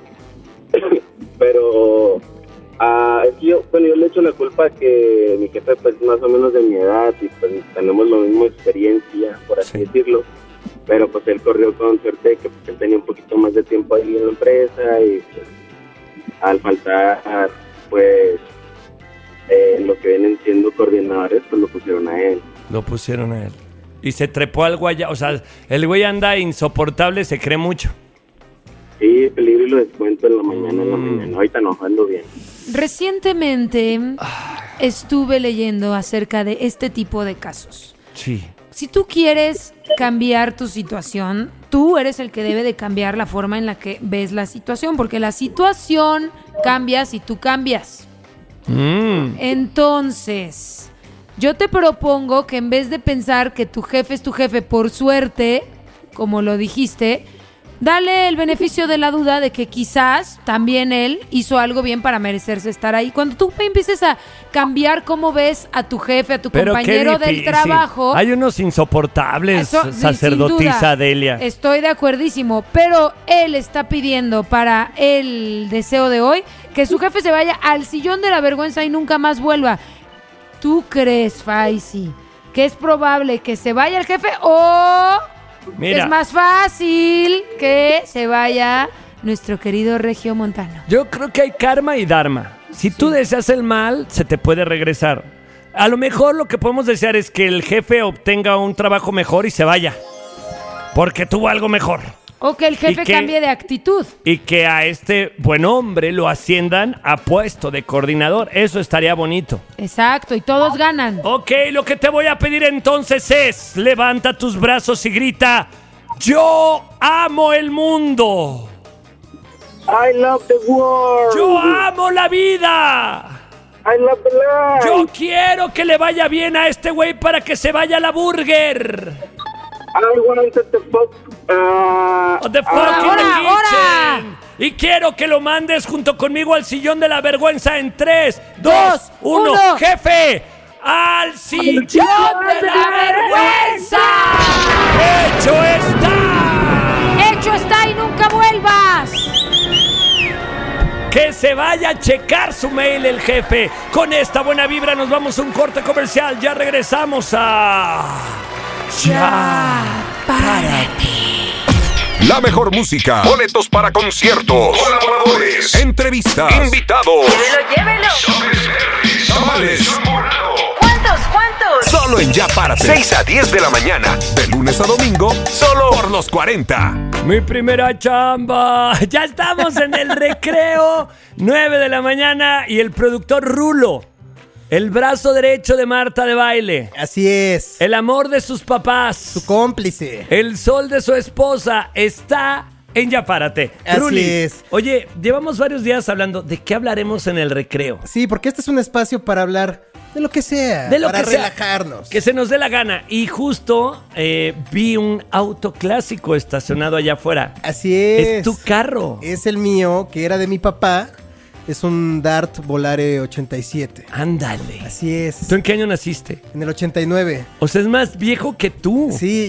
Pero ah, es que yo, bueno, yo le echo la culpa a que mi jefe pues más o menos de mi edad y pues tenemos la misma experiencia, por así Sí. decirlo. Pero pues él corrió con suerte que pues, él tenía un poquito más de tiempo ahí en la empresa y pues al faltar pues eh, lo que vienen siendo coordinadores pues lo pusieron a él. Lo pusieron a él. Y se trepó al guaya. O sea, el güey anda insoportable, se cree mucho. Sí, peligro y lo descuento en la mañana, en la mañana. Ahorita no, ando bien. Recientemente estuve leyendo acerca de este tipo de casos. Sí. Si tú quieres cambiar tu situación, tú eres el que debe de cambiar la forma en la que ves la situación, porque la situación cambia si tú cambias. Mm. Entonces, yo te propongo que en vez de pensar que tu jefe es tu jefe por suerte, como lo dijiste, dale el beneficio de la duda de que quizás también él hizo algo bien para merecerse estar ahí. Cuando tú empieces a cambiar cómo ves a tu jefe, a tu Pero qué compañero del difícil. trabajo... Hay unos insoportables, Eso, sí, sacerdotisa sin duda. Delia. Estoy de acuerdísimo, pero él está pidiendo para el deseo de hoy que su jefe se vaya al sillón de la vergüenza y nunca más vuelva. ¿Tú crees, Faisy, que es probable que se vaya el jefe o Mira. es más fácil que se vaya nuestro querido Regio Montano? Yo creo que hay karma y dharma. Si tú deseas el mal, se te puede regresar. A lo mejor lo que podemos desear es que el jefe obtenga un trabajo mejor y se vaya. Porque tuvo algo mejor. O que el jefe ¿Y qué? cambie de actitud. Y que a este buen hombre lo asciendan a puesto de coordinador. Eso estaría bonito. Exacto, y todos ganan. Ok, lo que te voy a pedir entonces es, levanta tus brazos y grita, yo amo el mundo. I love the world. Yo amo la vida. I love the life. Yo quiero que le vaya bien a este güey para que se vaya a la burger. I want to the fuck. Uh, Oh, the fuck Ahora, in the ahora, ahora. kitchen. Y quiero que lo mandes junto conmigo al sillón de la vergüenza en tres, dos, Dos, uno. uno. Jefe, al sillón de la vergüenza. ¡Hecho está! ¡Hecho está y nunca vuelvas! Que se vaya a checar su mail el jefe. Con esta buena vibra nos vamos a un corte comercial. Ya regresamos a... Ya, párate. La mejor música, boletos para conciertos, colaboradores, entrevistas, invitados, Llévelo, llévelo. tamales. ¿Cuántos, cuántos? Solo en Ya Párate. seis a diez de la mañana, de lunes a domingo, solo por los cuarenta. Mi primera chamba. Ya estamos en el recreo. nueve de la mañana y el productor Rulo. El brazo derecho de Marta de Baile. Así es. El amor de sus papás. Su cómplice. El sol de su esposa está en Ya Párate. Así Ruli, es. Oye, llevamos varios días hablando. ¿De qué hablaremos en el recreo? Sí, porque este es un espacio para hablar de lo que sea. De lo para que sea. relajarnos. Que se nos dé la gana. Y justo eh, vi un auto clásico estacionado allá afuera. Así es. Es tu carro. Es el mío, que era de mi papá. Es un Dart Volare ochenta y siete. Ándale. Así es. ¿Tú en qué año naciste? En el ochenta y nueve. O sea, es más viejo que tú. Sí,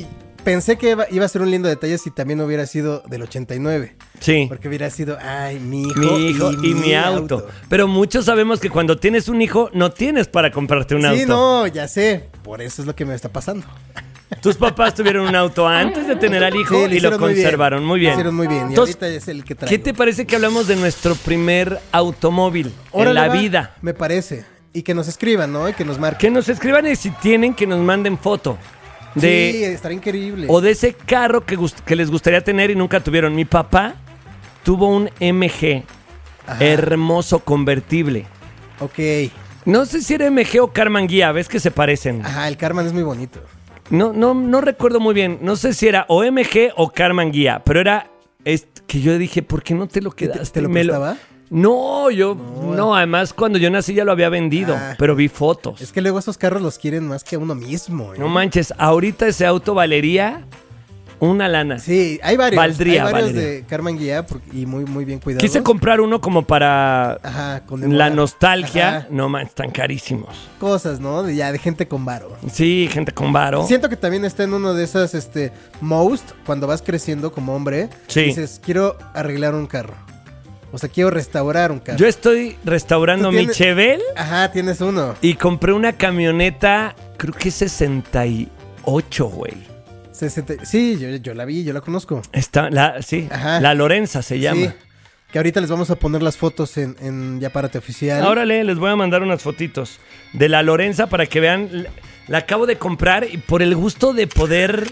pensé que iba, iba a ser un lindo detalle si también hubiera sido del ochenta y nueve. Sí. Porque hubiera sido, ay, mi hijo, Mi hijo y, mi auto. auto. Pero muchos sabemos que cuando tienes un hijo, no tienes para comprarte un sí, auto. Sí, no, ya sé. Por eso es lo que me está pasando. Tus papás tuvieron un auto antes de tener al hijo sí, y lo conservaron muy bien. Lo hicieron muy bien. Y Entonces, ahorita es el que traigo. ¿qué te parece que hablamos de nuestro primer automóvil Órale, en la va, vida? Me parece. Y que nos escriban, ¿no? Y que nos marquen. Que nos escriban y si tienen que nos manden foto. De, sí, estaría increíble. O de ese carro que, gust- que les gustaría tener y nunca tuvieron. Mi papá tuvo un M G. Ajá. Hermoso convertible. Ok. No sé si era M G o Karmann Ghia, ves que se parecen. Ajá, el Karmann es muy bonito. No, no, no recuerdo muy bien. No sé si era o M G o Karmann Ghia, pero era es que yo dije, ¿por qué no te lo quedaste? ¿Te, te lo Me prestaba? No, yo no. no, además cuando yo nací ya lo había vendido, ah, pero vi fotos. Es que luego esos carros los quieren más que a uno mismo. ¿eh? No manches, ahorita ese auto valería una lana. Sí, hay varios. Valdría, hay varios valería. de Karmann Ghia y muy, muy bien cuidados. Quise comprar uno como para Ajá, la nostalgia. Ajá. No manches, están carísimos. Cosas, ¿no? De, ya, de gente con varo. Sí, gente con varo. Siento que también está en uno de esas, este, most, cuando vas creciendo como hombre. Sí. Dices, quiero arreglar un carro. O sea, quiero restaurar un carro. Yo estoy restaurando mi Chevelle. Ajá, tienes uno. Y compré una camioneta, creo que es sesenta y ocho, güey. sesenta Sí, yo, yo la vi, yo la conozco. Está, la, sí, Ajá. La Lorenza se llama. Sí, que ahorita les vamos a poner las fotos en, en Ya Párate Oficial. Órale, les voy a mandar unas fotitos de la Lorenza para que vean. La, la acabo de comprar y por el gusto de poder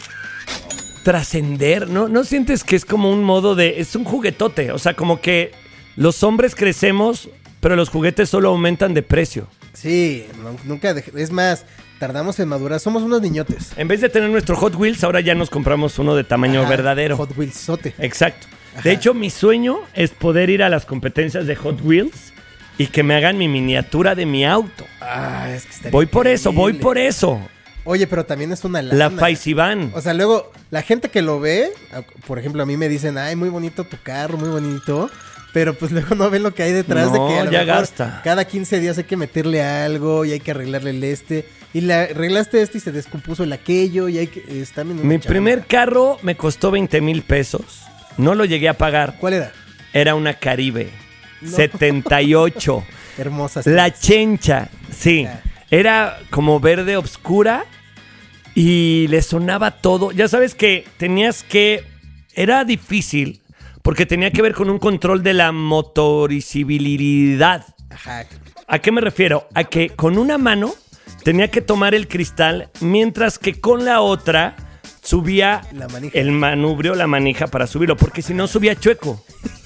trascender. ¿No, ¿No sientes que es como un modo de... Es un juguetote, o sea, como que los hombres crecemos, pero los juguetes solo aumentan de precio. Sí, no, nunca... De, es más... Tardamos en madurar, somos unos niñotes. En vez de tener nuestro Hot Wheels, ahora ya nos compramos uno de tamaño Ajá, verdadero. Hot Wheelsote. Exacto. Ajá. De hecho, mi sueño es poder ir a las competencias de Hot Wheels y que me hagan mi miniatura de mi auto. Ah, es que estaría Voy por increíble. eso, voy por eso. Oye, pero también es una lana. La Faisivan. O sea, luego, la gente que lo ve, por ejemplo, a mí me dicen, ay, muy bonito tu carro, muy bonito. Pero pues luego no ven lo que hay detrás no, de que a lo ya mejor gasta. Cada quince días hay que meterle algo y hay que arreglarle el este. Y le arreglaste este y se descompuso el aquello y hay que... Está Mi chamba. Primer carro me costó veinte mil pesos. No lo llegué a pagar. ¿Cuál era? Era una Caribe. No. setenta y ocho. Hermosa. La Chencha. Sí. Ya. Era como verde oscura y le sonaba todo. Ya sabes que tenías que... Era difícil... Porque tenía que ver con un control de la motoricibilidad. Ajá. ¿A qué me refiero? A que con una mano tenía que tomar el cristal, mientras que con la otra subía la manija. El manubrio, la manija para subirlo, porque si no subía chueco.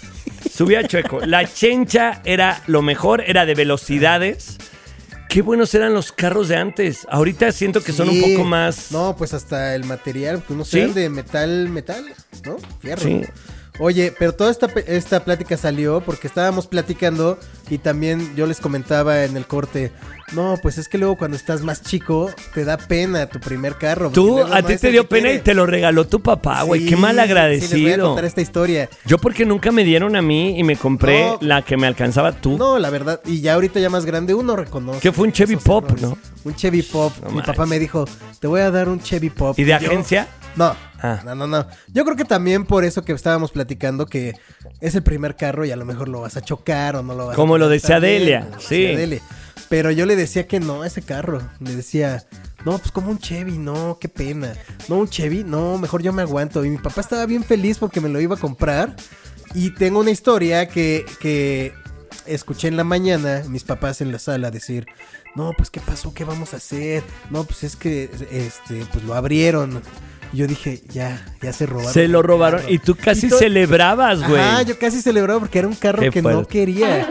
Subía chueco. La Chencha era lo mejor, era de velocidades. Qué buenos eran los carros de antes. Ahorita siento que sí. Son un poco más... No, pues hasta el material, que unos ¿Sí? eran de metal, metal, ¿no? Fierro. Sí. Oye, pero toda esta, esta plática salió porque estábamos platicando y también yo les comentaba en el corte, no, pues es que luego cuando estás más chico te da pena tu primer carro. Tú, a ti te dio pena quiere. Y te lo regaló tu papá, güey, sí, qué mal agradecido. Sí, les voy a contar esta historia. Yo porque nunca me dieron a mí y me compré no, la que me alcanzaba tú. No, la verdad, y ya ahorita ya más grande uno reconoce. Que fue un Chevy Pop, errores. ¿No? Un Chevy Pop, no mi más. Papá me dijo, te voy a dar un Chevy Pop. ¿Y de y yo, agencia? No. Ah. No, no, no. Yo creo que también por eso que estábamos platicando que es el primer carro y a lo mejor lo vas a chocar o no lo vas Como a lo decía Delia, sí. Delia. Pero yo le decía que no a ese carro. Le decía, no, pues como un Chevy, no, qué pena. No, un Chevy, no, mejor yo me aguanto. Y mi papá estaba bien feliz porque me lo iba a comprar. Y tengo una historia que, que escuché en la mañana, mis papás en la sala decir, no, pues qué pasó, qué vamos a hacer. No, pues es que este, pues lo abrieron. Y yo dije, ya, ya se robaron. Se lo robaron y tú casi y to- celebrabas, güey. Ah, yo casi celebraba porque era un carro Qué que fuerte. No quería.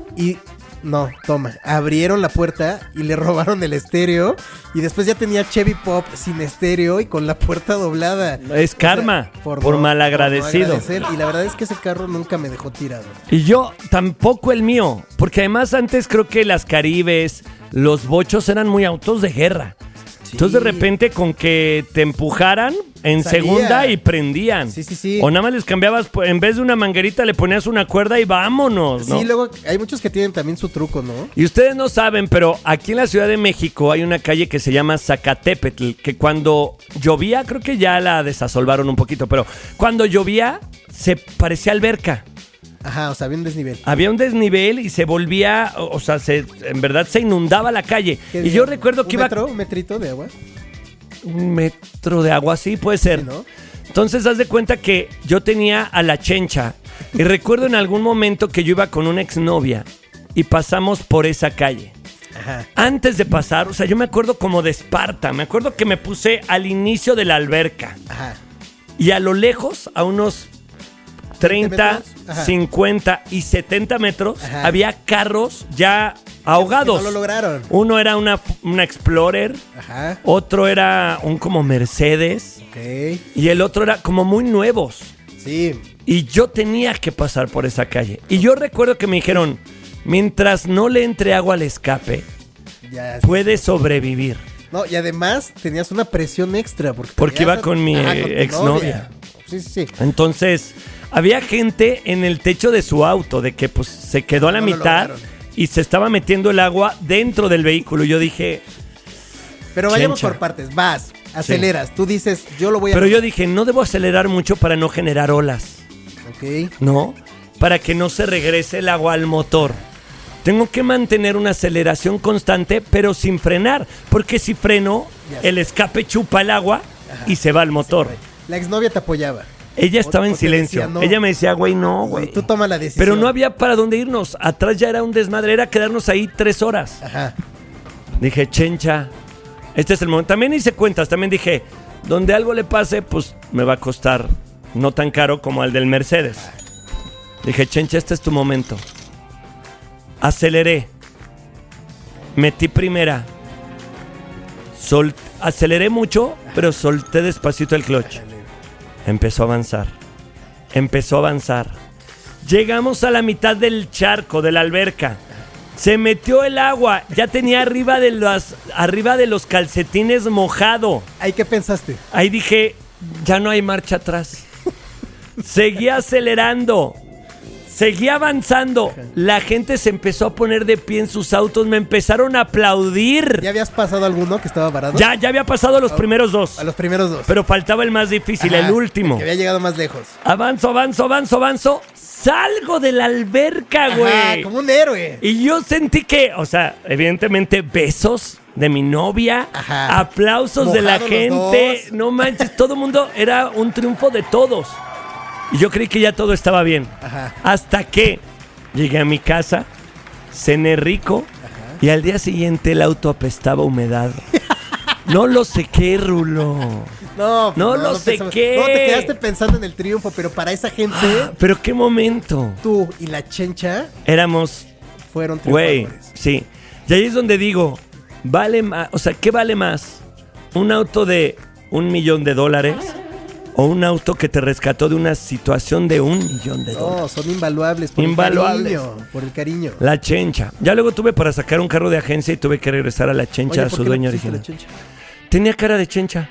Y no, toma, abrieron la puerta y le robaron el estéreo. Y después ya tenía Chevy Pop sin estéreo y con la puerta doblada. Es karma, o sea, por, por no, malagradecido. Por no y la verdad es que ese carro nunca me dejó tirado. Y yo tampoco el mío, porque además antes creo que las Caribes, los bochos eran muy autos de guerra. Sí. Entonces de repente con que te empujaran en Salía. segunda y prendían. Sí, sí, sí. O nada más les cambiabas, en vez de una manguerita le ponías una cuerda y vámonos, ¿no? Sí, luego hay muchos que tienen también su truco, ¿no? Y ustedes no saben, pero aquí en la Ciudad de México hay una calle que se llama Zacatepetl, que cuando llovía, creo que ya la desasolvaron un poquito, pero cuando llovía se parecía alberca. Ajá, o sea, había un desnivel. Había un desnivel y se volvía, o, o sea, se, en verdad se inundaba la calle. Y ¿Qué yo día? recuerdo ¿Un que iba... metro? ¿Un metrito de agua? Un metro de agua, sí, puede ser. Sí, ¿no? Entonces, haz de cuenta que yo tenía a la chencha. Y recuerdo en algún momento que yo iba con una exnovia y pasamos por esa calle. Ajá. Antes de pasar, o sea, yo me acuerdo como de Esparta. Me acuerdo que me puse al inicio de la alberca. Ajá. Y a lo lejos, a unos treinta, Ajá. cincuenta y setenta metros, Ajá. había carros ya ahogados. Que no lo lograron. Uno era una, una Explorer, Ajá. otro era un como Mercedes Ok. y el otro era como muy nuevos. Sí. Y yo tenía que pasar por esa calle. Y yo recuerdo que me dijeron, mientras no le entre agua al escape, Ya. puede sobrevivir. No, y además tenías una presión extra. Porque, Porque tenías iba a- con mi Ajá, con tu exnovia. novia. Sí, sí, sí. Entonces, había gente en el techo de su auto, de que pues se quedó a la No lo mitad lograron. y se estaba metiendo el agua dentro del vehículo. Y yo dije, Pero vayamos Chencha. por partes. Vas, aceleras. Tú dices, yo lo voy a... pero yo dije, no debo acelerar mucho para no generar olas, Ok. ¿no? Para que no se regrese el agua al motor. Tengo que mantener una aceleración constante, pero sin frenar, porque si freno, Ya sé. el escape chupa el agua y se va al motor. La exnovia te apoyaba. Ella estaba O- en o te silencio. decía no. Ella me decía, güey, no, güey. Tú toma la decisión. Pero no había para dónde irnos. Atrás ya era un desmadre, era quedarnos ahí tres horas. Ajá. Dije, chencha, este es el momento. También hice cuentas, también dije, donde algo le pase, pues me va a costar no tan caro como al del Mercedes. Dije, chencha, este es tu momento. Aceleré. Metí primera. Sol- aceleré mucho, pero solté despacito el clutch. Empezó a avanzar. Empezó a avanzar. Llegamos a la mitad del charco, de la alberca. Se metió el agua. Ya tenía arriba de, las, arriba de los calcetines mojado. ¿Ahí qué pensaste? Ahí dije, ya no hay marcha atrás. Seguí acelerando. Seguí avanzando. La gente se empezó a poner de pie en sus autos. Me empezaron a aplaudir. ¿Ya habías pasado alguno que estaba varado? Ya, ya había pasado los primeros dos. A los primeros dos. Pero faltaba el más difícil, Ajá, el último. Que había llegado más lejos. Avanzo, avanzo, avanzo, avanzo. Salgo de la alberca, güey. Ajá, como un héroe. Y yo sentí que, o sea, evidentemente besos de mi novia, Ajá. aplausos de la Mojados los gente. dos. No manches, todo el mundo era un triunfo de todos. Y yo creí que ya todo estaba bien. Ajá. Hasta que llegué a mi casa, cené rico y al día siguiente el auto apestaba a humedad. No lo sequé, Rulo. No, No lo sé pensaba- qué. No, te quedaste pensando en el triunfo, pero para esa gente, Pero qué momento. tú y la chencha Éramos, fueron güey, triunfadores. sí. Y ahí es donde digo, vale más, o sea, ¿qué vale más? ¿Un auto de un millón de dólares o un auto que te rescató de una situación de un millón de dólares? No, son invaluables por Invaluables. el cariño. Por el cariño. La chencha. Ya luego tuve para sacar un carro de agencia y tuve que regresar a la chencha, Oye, a ¿por su qué le dueño pusiste original. la chencha? Tenía cara de chencha.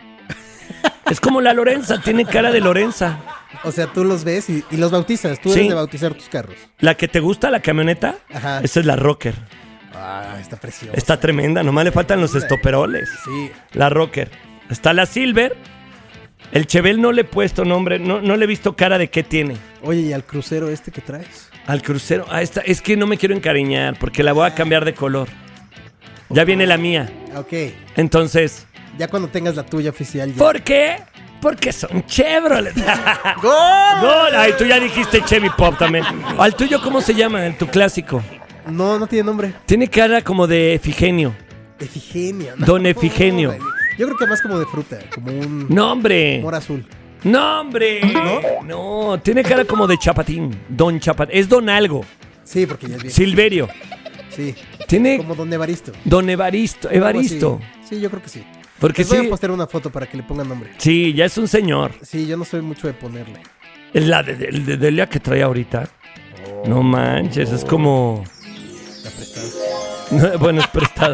Es como la Lorenza, tiene cara de Lorenza. O sea, tú los ves y, y los bautizas. Tú Sí. eres de bautizar tus carros. La que te gusta, la camioneta, Ajá. esa es la Rocker. Ah, está preciosa. Está tremenda, nomás le faltan los estoperoles. Sí. La Rocker. Está la Silver. El Chevel no le he puesto nombre, no, no le he visto cara de qué tiene. Oye, ¿y al crucero este que traes? Al crucero. Ah, esta, es que no me quiero encariñar porque la voy a cambiar de color. Ya viene la mía. Ok. Entonces, Ya cuando tengas la tuya oficial. Ya. ¿por qué? Porque son Chevrolet. ¡Gol! Gol. Ay, tú ya dijiste Chevy Pop también. ¿Al tuyo cómo se llama? El tu clásico. No, no tiene nombre. Tiene cara como de Efigenio. Efigenia. Don Efigenio. güey. Yo creo que más como de fruta. Como un No, hombre. amor azul. No, hombre. ¿No? No, tiene cara como de Chapatín. Don Chapatín. Es Don algo. Sí, porque ya es bien. Silverio. Sí. Tiene Como Don Evaristo. Don Evaristo. Evaristo. Algo así. Sí, yo creo que sí. Porque Les voy sí. a postear una foto para que le pongan nombre. Sí, ya es un señor. Sí, yo no soy mucho de ponerle. La de, de, de Delia que trae ahorita. No manches, es como. La prestada. No, bueno, es prestada.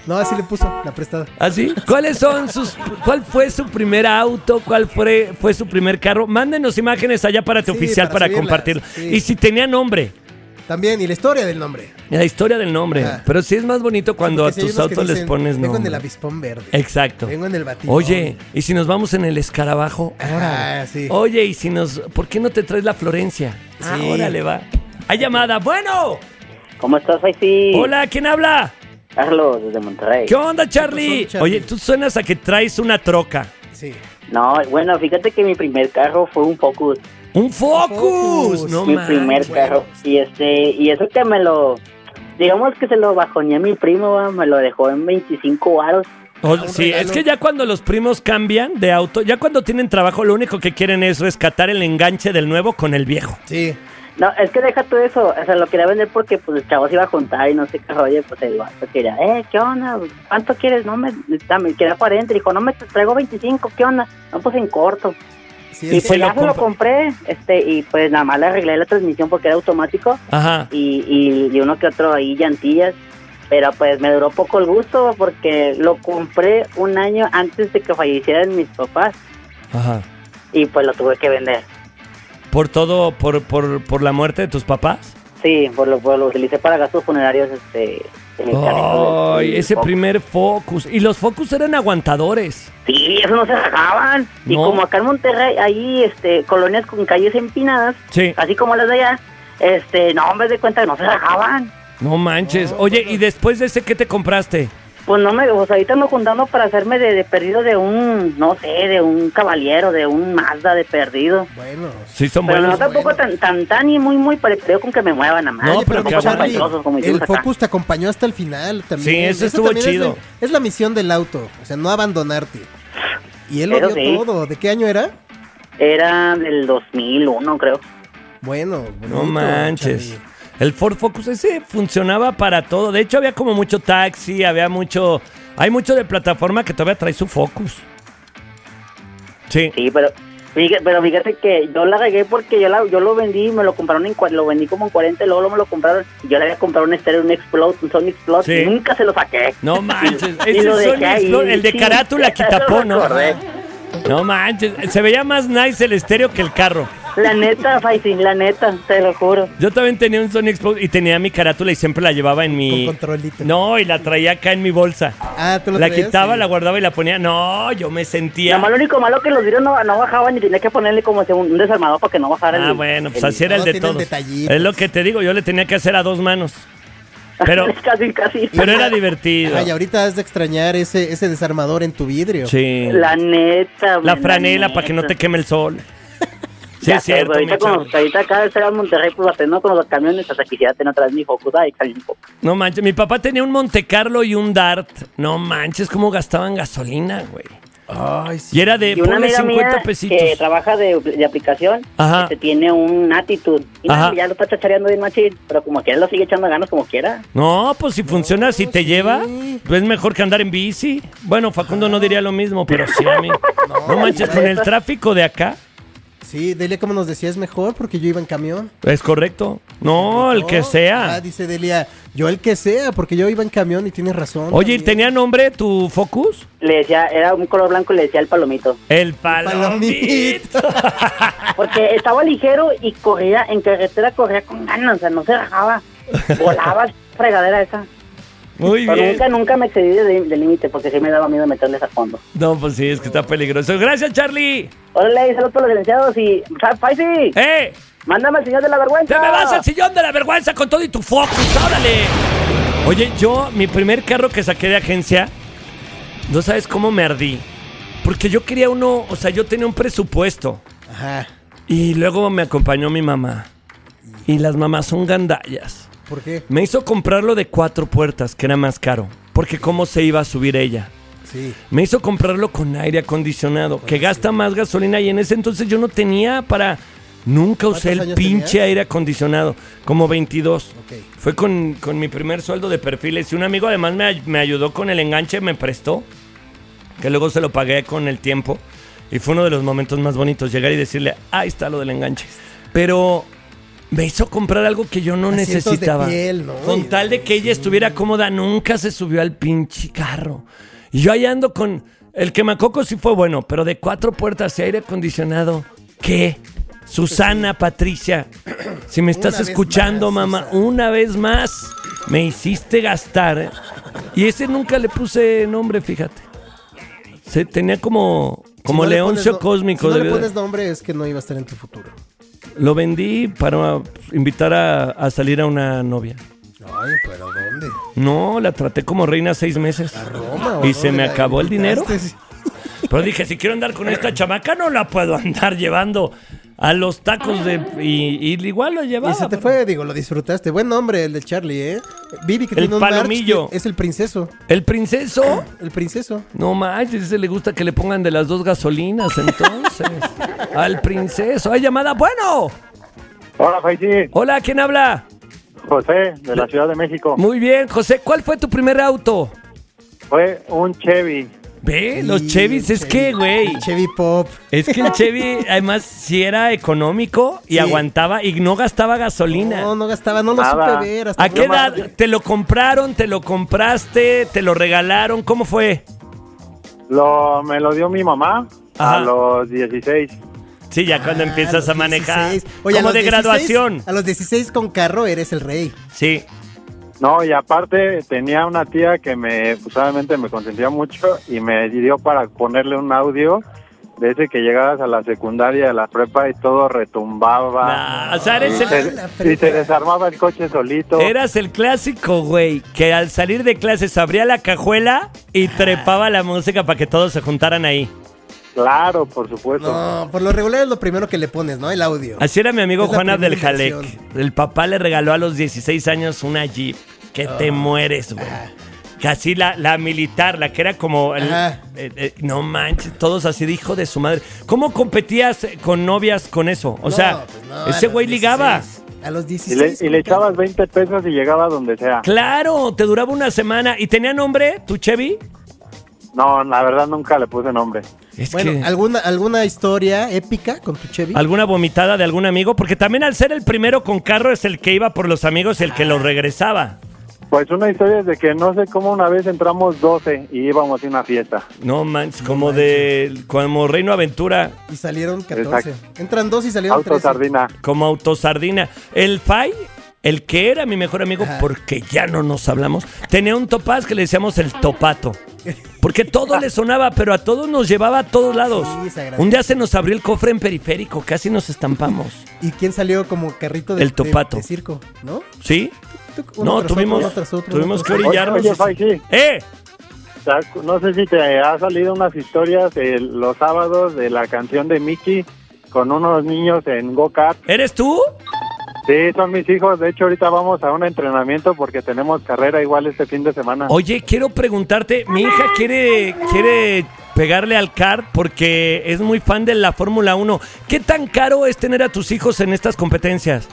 No, así le puso, la prestada. ¿Ah, sí? ¿Cuáles son sus... ¿Cuál fue su primer auto? ¿Cuál fue, fue su primer carro? Mándenos imágenes allá para tu Sí, oficial para para, subirlas, compartirlo. sí. Y si tenía nombre. También, y la historia del nombre. La historia del nombre. Ajá. Pero sí es más bonito cuando Porque a si hay tus unos que autos les dicen, pones Vengo nombre. en el avispón verde. Exacto. Vengo en el batidón. Oye, ¿y si nos vamos en el escarabajo? Ah, sí. Oye, ¿y si nos... ¿Por qué no te traes la Florencia? Ah, Sí. órale, va. Hay llamada. Bueno. ¿Cómo estás, Faisy? Hola, ¿quién habla? Carlos, desde Monterrey. ¿Qué onda, Charlie? pasó, Charlie? Oye, tú suenas a que traes una troca. Sí. No, bueno, fíjate que mi primer carro fue un Focus. ¡Un Focus! Focus. No mi manches. primer carro. Y este, y eso que me lo... Digamos que se lo bajoneé a mi primo, va, me lo dejó en veinticinco varos. O- un sí, regalo. es que ya cuando los primos cambian de auto, ya cuando tienen trabajo, lo único que quieren es rescatar el enganche del nuevo con el viejo. Sí. No, es que deja todo eso, o sea, lo quería vender porque pues el chavo se iba a juntar y no sé qué rollo, pues el vato quería, eh, ¿qué onda? ¿Cuánto quieres? No, me, me quería cuarenta, dijo, no, me traigo veinticinco, ¿qué onda? No, pues en corto. Sí, Y es- pues lo ya se lo compra- compré, este, y pues nada más le arreglé la transmisión porque era automático Ajá. y, y, y uno que otro ahí llantillas, pero pues me duró poco el gusto porque lo compré un año antes de que fallecieran mis papás Ajá. y pues lo tuve que vender. ¿Por todo, por, por, por la muerte de tus papás? Sí, pues lo, pues lo utilicé para gastos funerarios, este, de mi carrito del- Ay, ese del- primer Focus. Y los Focus eran aguantadores. Sí, eso no se rajaban. Y No. como acá en Monterrey hay este, colonias con calles empinadas, Sí. así como las de allá, este, no, en vez de cuenta que no se rajaban. No manches. Oye, ¿y después de ese qué te compraste? Pues no me, pues ahorita ando juntando para hacerme de, de perdido de un, no sé, de un caballero, de un Mazda de perdido. Bueno. Sí, son Pero no buenos. tampoco tan, tan, tan y muy, muy parecido con que me muevan a más. No, Oye, pero pero que que tampoco tan Charlie, panchosos como el hicimos acá. Focus te acompañó hasta el final también. Sí, eso estuvo también es chido. la- Es la, misión del auto, o sea, no abandonarte. Y él lo Eso dio sí. todo. ¿De qué año era? Era del dos mil uno, creo. Bueno, No bonito, manches. Charlie. El Ford Focus ese funcionaba para todo. De hecho, había como mucho taxi, había mucho... Hay mucho de plataforma que todavía trae su Focus. Sí. Sí, pero fíjate, pero fíjate que yo la regué porque yo la, yo lo vendí, me lo compraron en cua- lo vendí como en cuarenta y luego lo me lo compraron. Y yo le había comprado un estéreo, un Explode, un Sony Explode Sí. y nunca se lo saqué. No manches. Y Ese lo Sony dejé ahí, Explorer, el de sí, carátula ya quitapó, lo ¿no? recordé. No manches. Se veía más nice el estéreo que el carro. La neta, Faisy, la neta, te lo juro. Yo también tenía un Sony Explorer y tenía mi carátula y siempre la llevaba en mi... Con controlito. No, y la traía acá en mi bolsa. Ah, ¿tú lo La traías? quitaba, Sí. la guardaba y la ponía. No, yo me sentía... Nada más lo único malo que los vidrios no, no bajaban y tenía que ponerle como si un, un desarmador para que no bajara Ah, el... bueno, pues el- así era el todos de tienen todos. detallitos. Es lo que te digo, yo le tenía que hacer a dos manos. Pero, casi, casi. pero era divertido. Ay, ahorita has de extrañar ese, ese desarmador en tu vidrio. Sí. La neta, La man, franela la para que no neta. te queme el sol. Sí, Ya es sé, cierto. pero ahorita, mi con chavo. los, ahorita acá estar en Monterrey, pues atendiendo con los camiones, hasta quisiera tener otra vez mi Focus. Ay, extraño un poco. No manches, mi papá tenía un Monte Carlo y un Dart. No manches, cómo gastaban gasolina, güey. Ay, sí. Y era de Y una ponle amiga cincuenta mía pesitos. que trabaja de, de aplicación, Ajá. este, tiene un Attitude. Y Ajá. nada, ya lo está chachareando bien machín, pero como quiera lo sigue echando ganas como quiera. No, pues si funciona, si te sí. lleva, pues es mejor que andar en bici. Bueno, Facundo no diría lo mismo, pero sí a mí. No manches, con el tráfico de acá, Sí, Delia, como nos decía, es mejor porque yo iba en camión. es correcto. No, el que Ah, sea. dice Delia, yo el que sea, porque yo iba en camión y tienes razón. Oye, ¿y también. tenía nombre tu Focus? Le decía, era un color blanco y le decía el palomito. El palomito. Porque estaba ligero y corría, en carretera corría con ganas, o sea, no se rajaba. Volaba fregadera esa. Muy Pero bien. nunca, nunca me excedí de- del límite porque sí me daba miedo meterles a fondo. No, pues sí, es que está peligroso. Gracias, Charlie. Órale, saludos para los licenciados y... Fa- Faisy, ¡Eh! mándame al señor de la vergüenza. ¡Te me vas al sillón de la vergüenza con todo y tu Focus! ¡Órale! Oye, yo, mi primer carro que saqué de agencia, no sabes cómo me ardí. Porque yo quería uno, o sea, yo tenía un presupuesto. Ajá. Y luego me acompañó mi mamá. Y las mamás son gandallas. ¿Por qué? Me hizo comprarlo de cuatro puertas, que era más caro. Porque cómo se iba a subir ella. Sí. Me hizo comprarlo con aire acondicionado, que gasta más gasolina. Y en ese entonces yo no tenía para... Nunca usé el ¿Cuántos años pinche tenías? aire acondicionado. Como veintidós. Ok. Fue con, con mi primer sueldo de perfiles. Y un amigo además me, ay- me ayudó con el enganche, me prestó. Que luego se lo pagué con el tiempo. Y fue uno de los momentos más bonitos. Llegar y decirle, ahí está lo del enganche. Pero me hizo comprar algo que yo no Asientos de necesitaba. piel, ¿no? Con tal de que ella estuviera cómoda, nunca se subió al pinche carro. Y yo ahí ando con... El quemacoco sí fue bueno, pero de cuatro puertas y aire acondicionado. ¿Qué? Susana, Patricia, si me estás Una vez escuchando, más, mamá, Susana. una vez más me hiciste gastar. ¿eh? Y ese nunca le puse nombre, fíjate. Se tenía como, como Si no le Leoncio pones no- Cósmico. Si no le debió de- pones nombre es que no iba a estar en tu futuro. Lo vendí para invitar a, a salir a una novia. Ay, pero ¿dónde? No, la traté como reina seis meses. Roma, ¿o Y se dónde me la acabó el dinero. invitaste? Pero dije, si quiero andar con esta chamaca, no la puedo andar llevando a los tacos de... Y, y igual lo llevaba. Y se te fue, digo, lo disfrutaste. Buen nombre el de Charlie, ¿eh? Vivi que El tiene un palomillo. March, que es el princeso. ¿El princeso? El princeso. No manches, ese le gusta que le pongan de las dos gasolinas, entonces. Al princeso. ¡Hay llamada! ¡Bueno! Hola, Faisy. Hola, ¿quién habla? José, de la Ciudad de México. Muy bien, José. ¿Cuál fue tu primer auto? Fue un Chevy. Ve, Sí, los Chevys el es Chevy. que, güey. El Chevy Pop. Es que el Chevy, además, sí era económico y Sí. aguantaba y no gastaba gasolina. No, no gastaba, no lo Nada. supe ver. Hasta ¿A qué no- edad te lo compraron, te lo compraste, te lo regalaron? ¿Cómo fue? Lo, me lo dio mi mamá Ajá. a los dieciséis. Sí, ya cuando Ah, empiezas los a manejar. dieciséis. Oye, a Como los de dieciséis, graduación. A los dieciséis con carro eres el rey. Sí. No, y aparte tenía una tía que me, pues, obviamente me consentía mucho y me dio para ponerle un audio de ese que llegabas a la secundaria, a la prepa y todo retumbaba. Nah, o sea, eres y, el- se, la prepa. y se desarmaba el coche solito. Eras el clásico, güey, que al salir de clases abría la cajuela y trepaba la música para que todos se juntaran ahí. Claro, por supuesto. No, por lo regular es lo primero que le pones, ¿no? El audio. Así era mi amigo Es la Juan primera Abdeljalek. inversión. El papá le regaló a los dieciséis años una Jeep. Que te mueres, güey. Casi la, la militar, la que era como... el- Ajá. eh, eh, no manches, todos así de hijo de su madre. ¿Cómo competías con novias con eso? O No, sea, pues no, a ese los güey ligaba. dieciséis. A los Y le, dieciséis. y le con carro. echabas veinte pesos y llegaba donde sea. Claro, te duraba una semana. ¿Y tenía nombre tu Chevy? No, la verdad nunca le puse nombre. Es Bueno, que... ¿alguna, ¿alguna historia épica con tu Chevy? ¿Alguna vomitada de algún amigo? Porque también al ser el primero con carro es el que iba por los amigos y el que los regresaba. Pues una historia es de que no sé cómo una vez entramos doce y íbamos a una fiesta. No manches, como de... Como Reino Aventura, Y salieron catorce. Exacto. Entran dos y salieron Auto trece. sardina. como autosardina. El Fay, el que era mi mejor amigo, Ajá. porque ya no nos hablamos, tenía un topaz que le decíamos el topato. Porque todo le sonaba, pero a todos nos llevaba a todos lados. Sí, se agradece. Un día se nos abrió el cofre en periférico, casi nos estampamos. ¿Y quién salió como carrito de, El topato. de- de circo? ¿No? ¿Sí? Uno No, tras tuvimos, otro, uno tras otro, tuvimos uno que tras otro. orillarnos. Oye, Fay, sí. ¡Eh! O sea, no sé si te ha salido unas historias de los sábados de la canción de Mickey con unos niños en go-kart. ¿Eres tú? Sí, son mis hijos. De hecho, ahorita vamos a un entrenamiento porque tenemos carrera igual este fin de semana. Oye, quiero preguntarte, mi hija quiere, quiere pegarle al kart porque es muy fan de la Fórmula uno. ¿Qué tan caro es tener a tus hijos en estas competencias?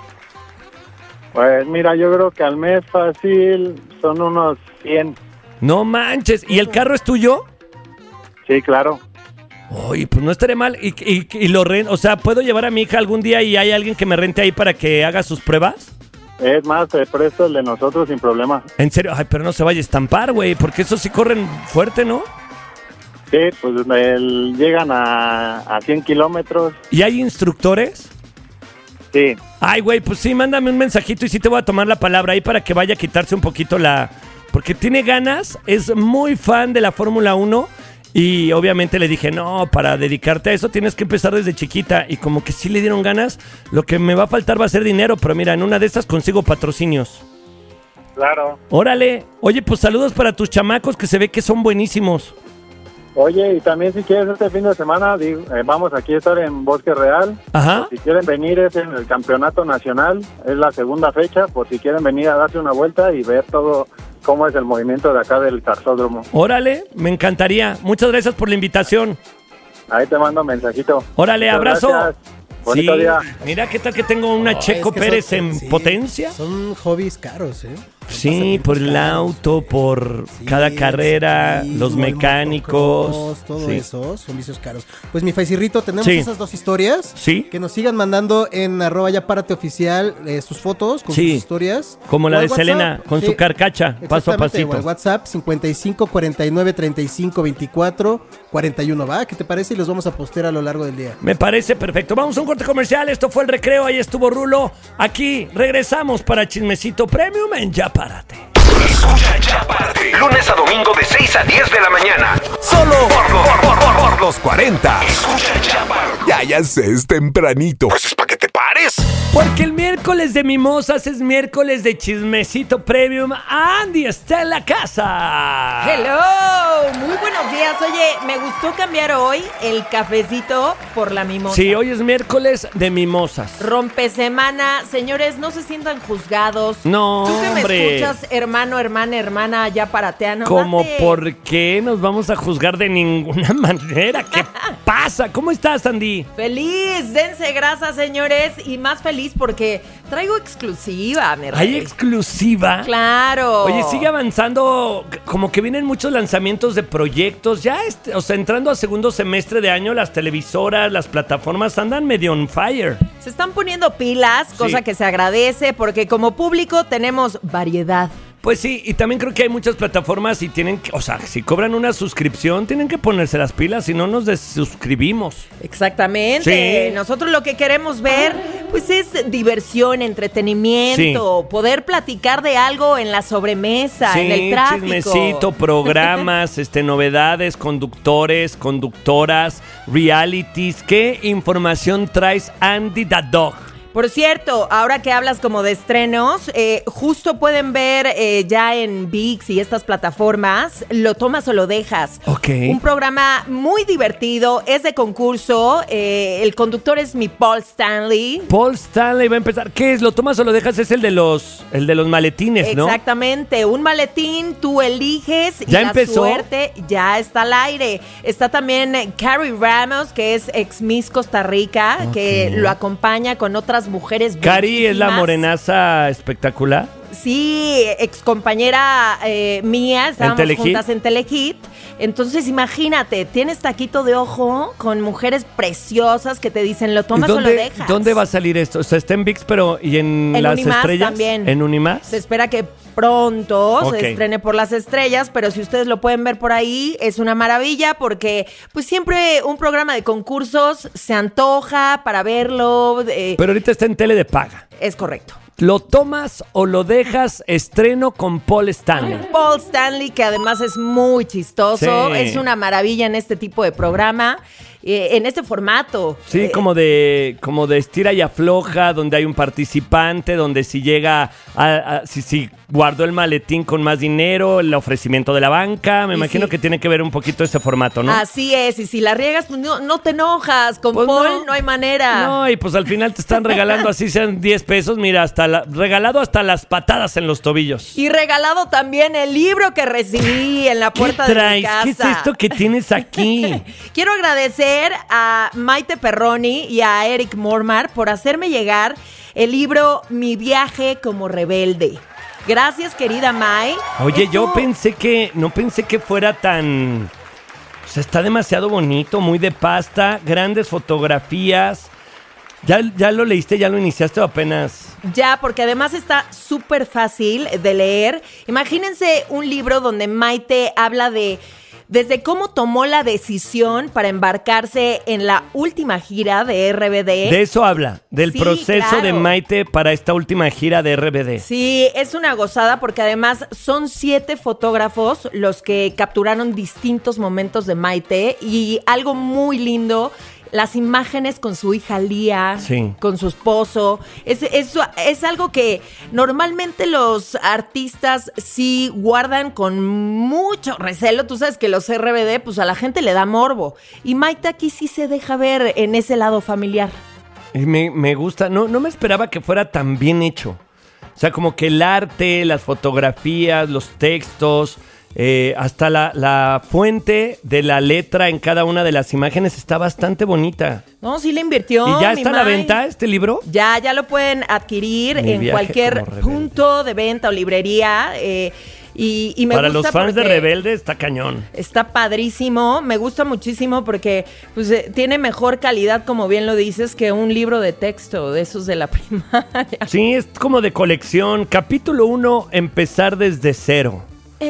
Pues mira, yo creo que al mes fácil son unos cien. No manches, ¿y el carro es tuyo? Sí, claro. Oye, pues no estaré mal. Y, y, y lo rent, o sea, ¿puedo llevar a mi hija algún día y hay alguien que me rente ahí para que haga sus pruebas? Es más, te presto el de nosotros sin problema. En serio, ay, pero no se vaya a estampar, güey, porque esos sí corren fuerte, ¿no? Sí, pues el- llegan a, a cien kilómetros. ¿Y hay instructores? Sí. Ay, güey, pues sí, mándame un mensajito y sí te voy a tomar la palabra ahí para que vaya a quitarse un poquito la... Porque tiene ganas, es muy fan de la Fórmula uno y obviamente le dije, no, para dedicarte a eso tienes que empezar desde chiquita y como que sí le dieron ganas, lo que me va a faltar va a ser dinero, pero mira, en una de estas consigo patrocinios. Claro. Órale, oye, pues saludos para tus chamacos que se ve que son buenísimos. Oye, y también si quieres este fin de semana, digo, eh, vamos aquí a estar en Bosque Real. Ajá. Si quieren venir es en el Campeonato Nacional, es la segunda fecha, por si quieren venir a darse una vuelta y ver todo cómo es el movimiento de acá del cartódromo. Órale, me encantaría. Muchas gracias por la invitación. Ahí te mando un mensajito. Órale, Muchas abrazo. gracias. Bonito Sí, día. Mira qué tal que tengo una No, Checo es que Pérez son- en sí, potencia. Son hobbies caros, ¿eh? Sí, pasatiempos por el caros. auto, por Sí, cada carrera, sí, los o el mecánicos. motocross, todo Sí. eso son vicios caros. Pues mi Faisirrito, tenemos Sí. esas dos historias. Sí. Que nos sigan mandando en arroba ya párate oficial eh, sus fotos con Sí. sus historias. Como la O al de Selena, con su carcacha, paso a Exactamente, pasito. o al WhatsApp cincuenta y cinco cuarenta y nueve treinta y cinco veinticuatro cuarenta y uno, ¿va? ¿Qué te parece? Y los vamos a postear a lo largo del día. Me parece perfecto. Vamos a un corte comercial. Esto fue El Recreo. Ahí estuvo Rulo. Aquí regresamos para Chismecito Premium en Ya Párate. Escucha Ya Párate. Lunes a domingo de seis a diez de la mañana. Solo por, por, por, por, por los cuarenta. Escucha Ya Párate. Ya, ya sé, es tempranito. Pues es para que te pares. Porque el miércoles de Mimosas es miércoles de Chismecito Premium. Andy está en la casa. Hello, muy buenos días. Oye, me gustó cambiar hoy el cafecito por la mimosa. Sí, hoy es miércoles de Mimosas. Rompe semana, señores, no se sientan juzgados. No, Tú que me hombre. escuchas, hermano, hermana, hermana, ya parateano. Como date. por qué nos vamos a juzgar de ninguna manera. ¿Qué pasa? ¿Cómo estás, Andy? Feliz, dense grasa, señores, y más feliz porque traigo exclusiva, mi rey. ¿Hay exclusiva? Claro. Oye, sigue avanzando, como que vienen muchos lanzamientos de proyectos. Ya, este, o sea, entrando a segundo semestre de año, las televisoras, las plataformas andan medio on fire. Se están poniendo pilas, cosa Sí. que se agradece porque como público tenemos variedad. Pues sí, y también creo que hay muchas plataformas y tienen que, o sea, si cobran una suscripción, tienen que ponerse las pilas, si no nos desuscribimos. Exactamente. Sí. Nosotros lo que queremos ver, pues es diversión, entretenimiento, poder platicar de algo en la sobremesa, en el tráfico. Chismecito, programas, este, novedades, conductores, conductoras, realities. ¿Qué información traes, Andy the Dog? Por cierto, ahora que hablas como de estrenos, eh, justo pueden ver eh, ya en ViX y estas plataformas, Lo Tomas o Lo Dejas. Ok. Un programa muy divertido, es de concurso, eh, el conductor es mi Paul Stanley. Paul Stanley va a empezar. ¿Qué es? ¿Lo tomas o lo dejas? Es el de los, el de los maletines, ¿no? Exactamente, un maletín, tú eliges y ¿Ya la empezó? suerte ya está al aire. Está también eh, Carrie Ramos, que es ex Miss Costa Rica, Ok. que lo acompaña con otras mujeres Cari es la bellísimas. morenaza espectacular. Sí, ex compañera eh, mía, estábamos Telehit? juntas en Telehit. Entonces, imagínate, tienes taquito de ojo con mujeres preciosas que te dicen, ¿lo tomas ¿Y o lo dónde, dejas? ¿Dónde va a salir esto? O sea, está en ViX, pero ¿y en, En las Unimás estrellas? también. ¿En Unimás? Se espera que pronto Ok. se estrene por las estrellas, pero si ustedes lo pueden ver por ahí, es una maravilla porque pues siempre un programa de concursos se antoja para verlo. eh, Pero ahorita está en tele de paga. es correcto. ¿Lo tomas o lo dejas? Estreno con Paul Stanley. Paul Stanley, que además es muy chistoso, Sí. es una maravilla en este tipo de programa, eh, en este formato. Sí, Eh, como de como de estira y afloja, donde hay un participante, donde si llega, a, a- si, si guardó el maletín con más dinero, el ofrecimiento de la banca, me Y imagino sí. que tiene que ver un poquito ese formato, ¿no? Así es, y si la riegas, pues no, no te enojas, con Pues Paul no. no. hay manera. No, y pues al final te están regalando así sean diez pesos, mira, hasta la, regalado hasta las patadas en los tobillos. Y regalado también el libro que recibí en la puerta ¿Qué de mi traes? casa. ¿Qué es esto que tienes aquí? Quiero agradecer a Maite Perroni y a Eric Mormar por hacerme llegar el libro Mi viaje como rebelde. Gracias, querida Mai. Oye, Esto- yo pensé que, no pensé que fuera tan... O sea, está demasiado bonito, muy de pasta, grandes fotografías. ¿Ya, ya lo leíste, ya lo iniciaste o apenas? Ya, porque además está súper fácil de leer. Imagínense un libro donde Maite habla de desde cómo tomó la decisión para embarcarse en la última gira de R B D. De eso habla, del Sí, proceso claro. de Maite para esta última gira de R B D. Sí, es una gozada porque además son siete fotógrafos los que capturaron distintos momentos de Maite y algo muy lindo, las imágenes con su hija Lía, Sí. con su esposo. Es, es, es algo que normalmente los artistas sí guardan con mucho recelo. Tú sabes que los R B D, pues a la gente le da morbo. Y Maite aquí sí se deja ver en ese lado familiar. Y me, me gusta, no, no me esperaba que fuera tan bien hecho. O sea, como que el arte, las fotografías, los textos, Eh, hasta la, la fuente de la letra en cada una de las imágenes está bastante bonita. No, sí le invirtió. ¿Y ya mi está a la May. venta este libro? Ya, ya lo pueden adquirir Mi en viaje cualquier como rebelde. punto de venta o librería. Eh, y, y me Para gusta los fans de porque Rebelde está cañón. está padrísimo. Me gusta muchísimo porque pues, eh, tiene mejor calidad, como bien lo dices, que un libro de texto de esos de la primaria. Sí, es como de colección. Capítulo uno, empezar desde cero.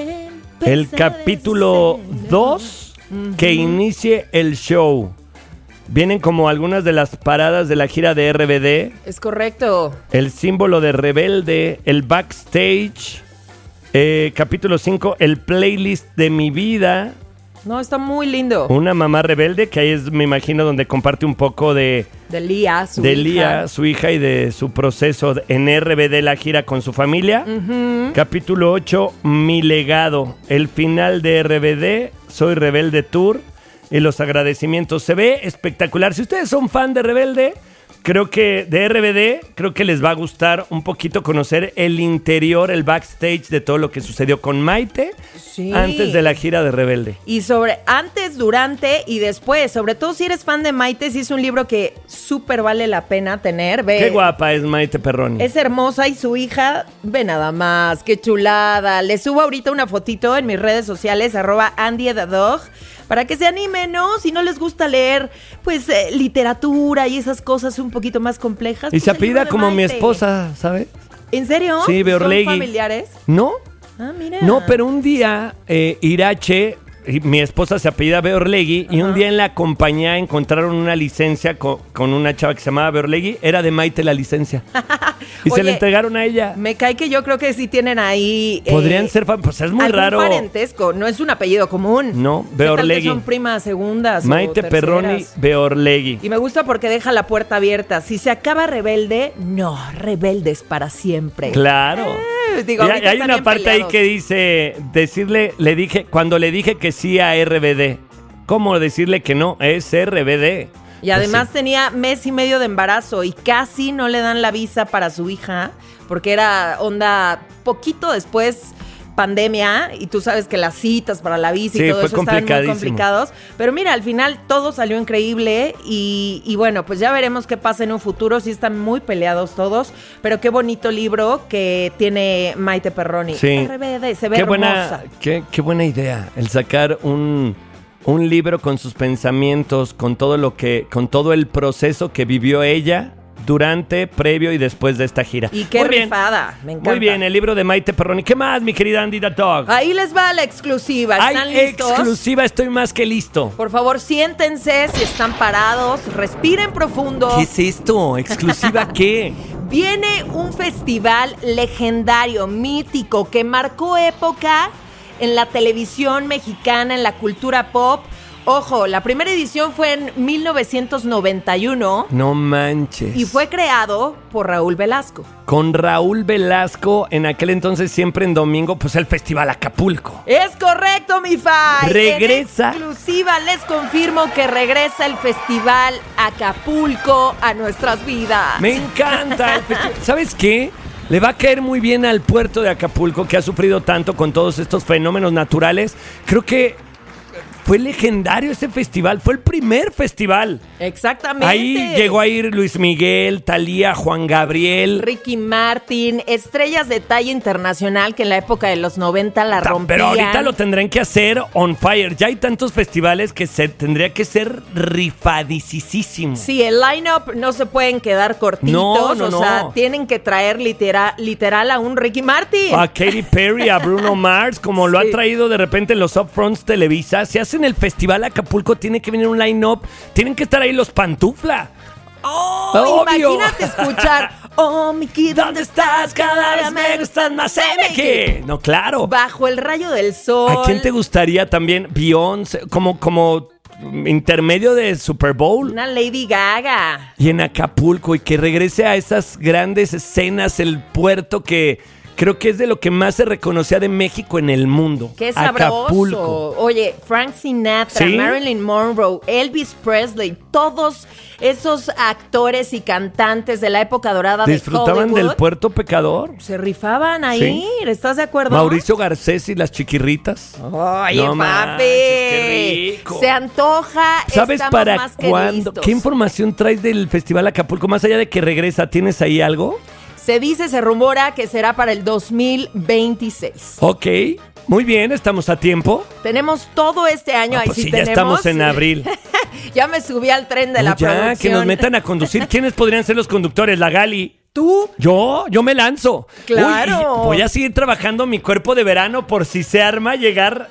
El capítulo dos, que inicie el show. Vienen como algunas de las paradas de la gira de R B D. Es correcto. El símbolo de Rebelde, el backstage. Eh, capítulo cinco, el playlist de mi vida. No, está muy lindo. Una mamá rebelde, que ahí es, me imagino, donde comparte un poco de... De Lía, su de hija. Lía, su hija, y de su proceso en R B D, la gira con su familia. Ujú. Capítulo ocho, mi legado. El final de R B D, Soy Rebelde Tour. Y los agradecimientos. Se ve espectacular. Si ustedes son fan de Rebelde, creo que de R B D, creo que les va a gustar un poquito conocer el interior, el backstage de todo lo que sucedió con Maite Sí. antes de la gira de Rebelde. Y sobre antes, durante y después. Sobre todo si eres fan de Maite, sí es un libro que súper vale la pena tener. Ve, Qué guapa es Maite Perroni. es hermosa y su hija, ve nada más, qué chulada. Le subo ahorita una fotito en mis redes sociales, arroba Andy the Dog, para que se animen, ¿no? Si no les gusta leer, pues, eh, literatura y esas cosas un poquito más complejas. Y pues, se el libro apellida de como mi Maite. esposa, ¿sabes? ¿En serio? Sí, Beorlegui. ¿Son familiares? ¿No? Ah, mira. No, pero un día eh, Irache, y mi esposa se apellida Beorlegui, y un día en la compañía encontraron una licencia co- con una chava que se llamaba Beorlegui. Era de Maite la licencia. Y se Oye, la entregaron a ella. Me cae que yo creo que sí tienen ahí... eh, Podrían ser fam- pues es muy algún raro. parentesco, no es un apellido común. No, ¿Qué tal que Beorlegui. son primas, segundas o Maite terceras? Perroni Beorlegui. Y me gusta porque deja la puerta abierta. Si se acaba Rebelde, no, rebeldes para siempre. Claro. Eh, digo, Y hay, ahorita hay están una bien parte ahí peleados. que dice, decirle, le dije, cuando le dije que sí a R B D, ¿cómo decirle que no? Es R B D. Y además tenía mes y medio de embarazo y casi no le dan la visa para su hija, porque era onda poquito después pandemia, y tú sabes que las citas para la visa Sí, y todo fue eso estaban muy complicadísimo. complicados. Pero mira, al final todo salió increíble y, y bueno, pues ya veremos qué pasa en un futuro. Sí están muy peleados todos, pero qué bonito libro que tiene Maite Perroni. Sí. R B D, se ve Qué hermosa. buena, qué, qué buena idea el sacar un, un libro con sus pensamientos, con todo lo que, con todo el proceso que vivió ella durante, previo y después de esta gira. Y qué Muy bien. rifada, me encanta. Muy bien, el libro de Maite Perroni. ¿Qué más, mi querida Andy the Dog? Ahí les va la exclusiva. ¿Están Hay listos? exclusiva, estoy más que listo. Por favor, siéntense si están parados, respiren profundo. ¿Qué es esto? ¿Exclusiva qué? Viene un festival legendario, mítico, que marcó época en la televisión mexicana, en la cultura pop. Ojo, la primera edición fue en mil novecientos noventa y uno No manches. y fue creado por Raúl Velasco. Con Raúl Velasco, en aquel entonces siempre en domingo, pues el Festival Acapulco. Es correcto, mi Fay. Regresa. En exclusiva les confirmo que regresa el Festival Acapulco a nuestras vidas. Me encanta el festival. ¿Sabes qué? Le va a caer muy bien al puerto de Acapulco, que ha sufrido tanto con todos estos fenómenos naturales. Creo que fue legendario ese festival, fue el primer festival. Exactamente. Ahí llegó a ir Luis Miguel, Thalía, Juan Gabriel. Ricky Martin, estrellas de talla internacional que en la época de los noventa la rompían. Pero ahorita lo tendrán que hacer on fire. Ya hay tantos festivales que se tendría que ser rifadicísimo. Sí, el line-up no se pueden quedar cortitos. No, no, o no. sea, tienen que traer litera- literal a un Ricky Martin. A Katy Perry, a Bruno Mars, como lo Sí. ha traído de repente en los upfronts Televisa. Si hacen el festival Acapulco, tiene que venir un line-up. Tienen que estar ahí los Pantufla. Oh, Obvio. imagínate escuchar. Oh, Mickey, ¿dónde estás? Cada vez me gustas más. ¿Qué? No, claro. Bajo el rayo del sol. ¿A quién te gustaría también? Beyoncé, como, como intermedio de Super Bowl. Una Lady Gaga. Y en Acapulco, y que regrese a esas grandes escenas, el puerto que, creo que es de lo que más se reconocía de México en el mundo. Qué sabroso. Acapulco. Oye, Frank Sinatra, ¿Sí? Marilyn Monroe, Elvis Presley, todos esos actores y cantantes de la época dorada de ¿Disfrutaban Hollywood del Puerto Pecador? se rifaban ahí, Sí. ¿estás de acuerdo? Mauricio Garcés y las chiquirritas. Oye, No papi, manches, qué rico. se antoja. ¿Sabes estamos para más que cuándo? listos. ¿Qué información traes del Festival Acapulco? Más allá de que regresa, ¿tienes ahí algo? Se dice, se rumora que será para el dos mil veintiséis. Ok, muy bien, estamos a tiempo. Tenemos todo este año, Ah, ahí pues sí sí, ya tenemos. estamos en abril. Ya me subí al tren de No, la ya, producción. que nos metan a conducir. ¿Quiénes podrían ser los conductores? ¿La Gali? ¿Tú? Yo, yo me lanzo. Claro. Uy, y voy a seguir trabajando mi cuerpo de verano por si se arma llegar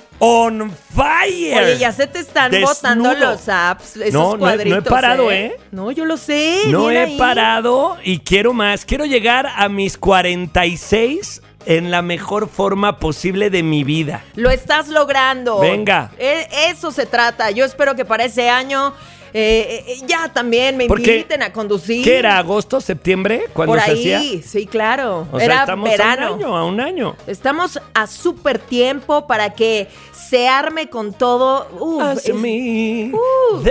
on fire. Oye, ya se te están Desnudo. botando los apps, esos No, no he- no he cuadritos. parado, ¿eh? No, yo lo sé. No bien he ahí. parado y quiero más. Quiero llegar a mis cuarenta y seis en la mejor forma posible de mi vida. Lo estás logrando. Venga. E- eso se trata. Yo espero que para ese año eh, eh, ya también me Porque, inviten a conducir. ¿Qué era? ¿Agosto, septiembre? Cuando Por se ahí, hacía. sí, claro. O sea, Era estamos verano. a un año, a un año. Estamos a súper tiempo para que se arme con todo. Uf, Hacia es- mí, Uf.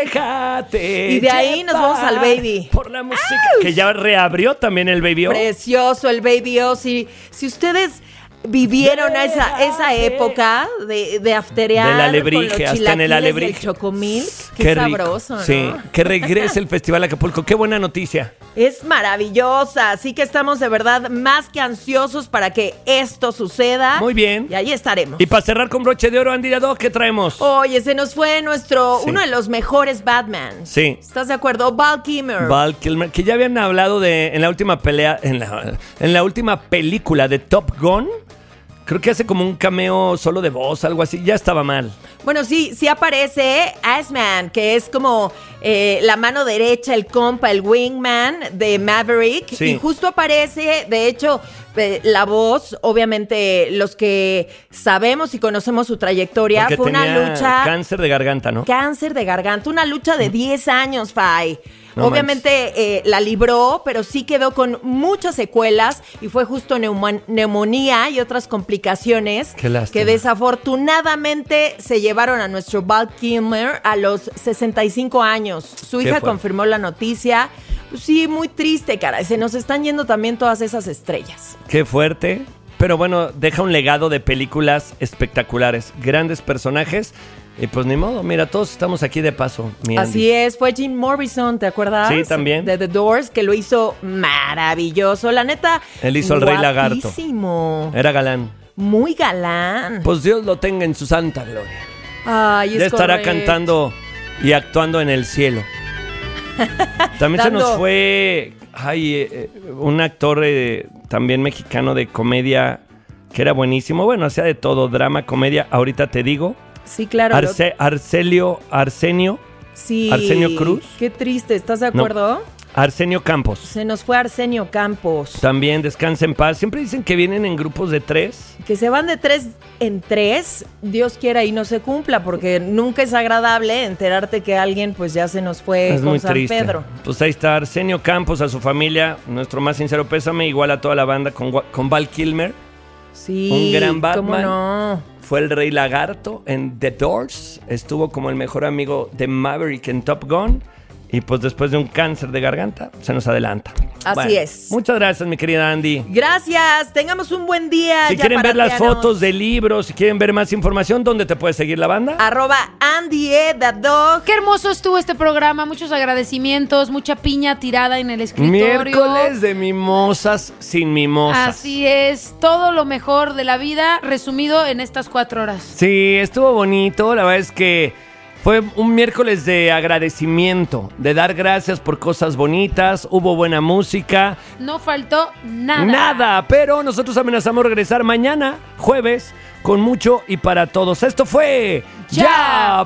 déjate Y de ahí nos vamos al Baby. Por la música. Que ya reabrió también el Baby O. Precioso el Baby O. Si, si ustedes vivieron esa, esa época de, de afterear Del con alebrije, los hasta en el chilaquiles y alebrije. el chocomil, qué, rico. sabroso, ¿no? Sí, que regrese el Festival Acapulco. Qué buena noticia. Es maravillosa, así que estamos de verdad más que ansiosos para que esto suceda. Muy bien. Y ahí estaremos. Y para cerrar con broche de oro, Andy Dado, ¿qué traemos? Oye, se nos fue nuestro, Sí. uno de los mejores Batman. Sí. ¿Estás de acuerdo? Val Kilmer. Val Kilmer, que ya habían hablado de en la última pelea, en la, en la última película de Top Gun. Creo que hace como un cameo solo de voz, algo así. Ya estaba mal. Bueno, sí, sí aparece Iceman, que es como eh, la mano derecha, el compa, el wingman de Maverick. Sí. Y justo aparece, de hecho, eh, la voz, obviamente los que sabemos y conocemos su trayectoria, Porque fue una tenía lucha... cáncer de garganta, ¿no? Cáncer de garganta, una lucha de diez años, Fai. No Obviamente eh, la libró, pero sí quedó con muchas secuelas y fue justo neumo- neumonía y otras complicaciones Qué lástima. que desafortunadamente se llevaron a nuestro Val Kilmer a los sesenta y cinco años. Su Qué hija fuerte. confirmó la noticia. Pues sí, muy triste, cara. Se nos están yendo también todas esas estrellas. Qué fuerte. Pero bueno, deja un legado de películas espectaculares. Grandes personajes. Y pues ni modo, mira, todos estamos aquí de paso. mi Andy. Así es, fue Jim Morrison, ¿te acuerdas? Sí, también. De The Doors, que lo hizo maravilloso. La neta, Él hizo el Rey Lagarto. guapísimo. Era galán. Muy galán. Pues Dios lo tenga en su santa gloria. Ay, es Ya estará correcto. cantando y actuando en el cielo. También se Dando- nos fue ay, eh, eh, un actor eh, también mexicano de comedia que era buenísimo. Bueno, hacía de todo, drama, comedia. Ahorita te digo. Sí, claro. lo- Arce- Arcelio, Arsenio. sí. Arsenio Cruz. Qué triste, ¿estás de No. acuerdo? Arsenio Campos. Se nos fue Arsenio Campos. También descansa en paz. Siempre dicen que vienen en grupos de tres. Que se van de tres en tres, Dios quiera y no se cumpla, porque nunca es agradable enterarte que alguien pues ya se nos fue Es con muy San triste. Pedro. Pues ahí está Arsenio Campos, a su familia. Nuestro más sincero pésame, igual a toda la banda con, Gua- con Val Kilmer. Sí, Un gran ¿cómo Batman. no? Fue el Rey Lagarto en The Doors. Estuvo como el mejor amigo de Maverick en Top Gun. Y pues después de un cáncer de garganta, se nos adelanta. Así Bueno, es. Muchas gracias, mi querida Andy. Gracias, tengamos un buen día. Si ya quieren ver las paratianos. fotos de libros, si quieren ver más información, ¿dónde te puede seguir la banda? Arroba Andy E. The Dog. Qué hermoso estuvo este programa, muchos agradecimientos, mucha piña tirada en el escritorio. Miércoles de mimosas sin mimosas. Así es, todo lo mejor de la vida resumido en estas cuatro horas. Sí, estuvo bonito. La verdad es que fue un miércoles de agradecimiento, de dar gracias por cosas bonitas. Hubo buena música. No faltó nada. Nada, pero nosotros amenazamos regresar mañana, jueves, con mucho y para todos. Esto fue ¡Ya,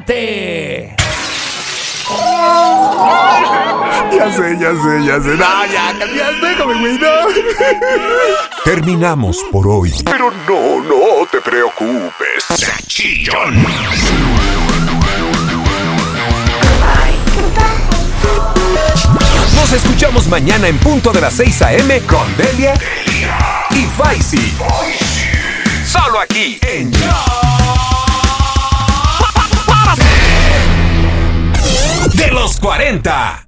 párate! Ya sé, ya sé, ya sé. No, ya, cambiaste, déjame, güey, no. Terminamos por hoy. Pero no, no te preocupes. Chillón. Nos escuchamos mañana en punto de las seis a eme con Delia y Faisy. Solo aquí en de los cuarenta.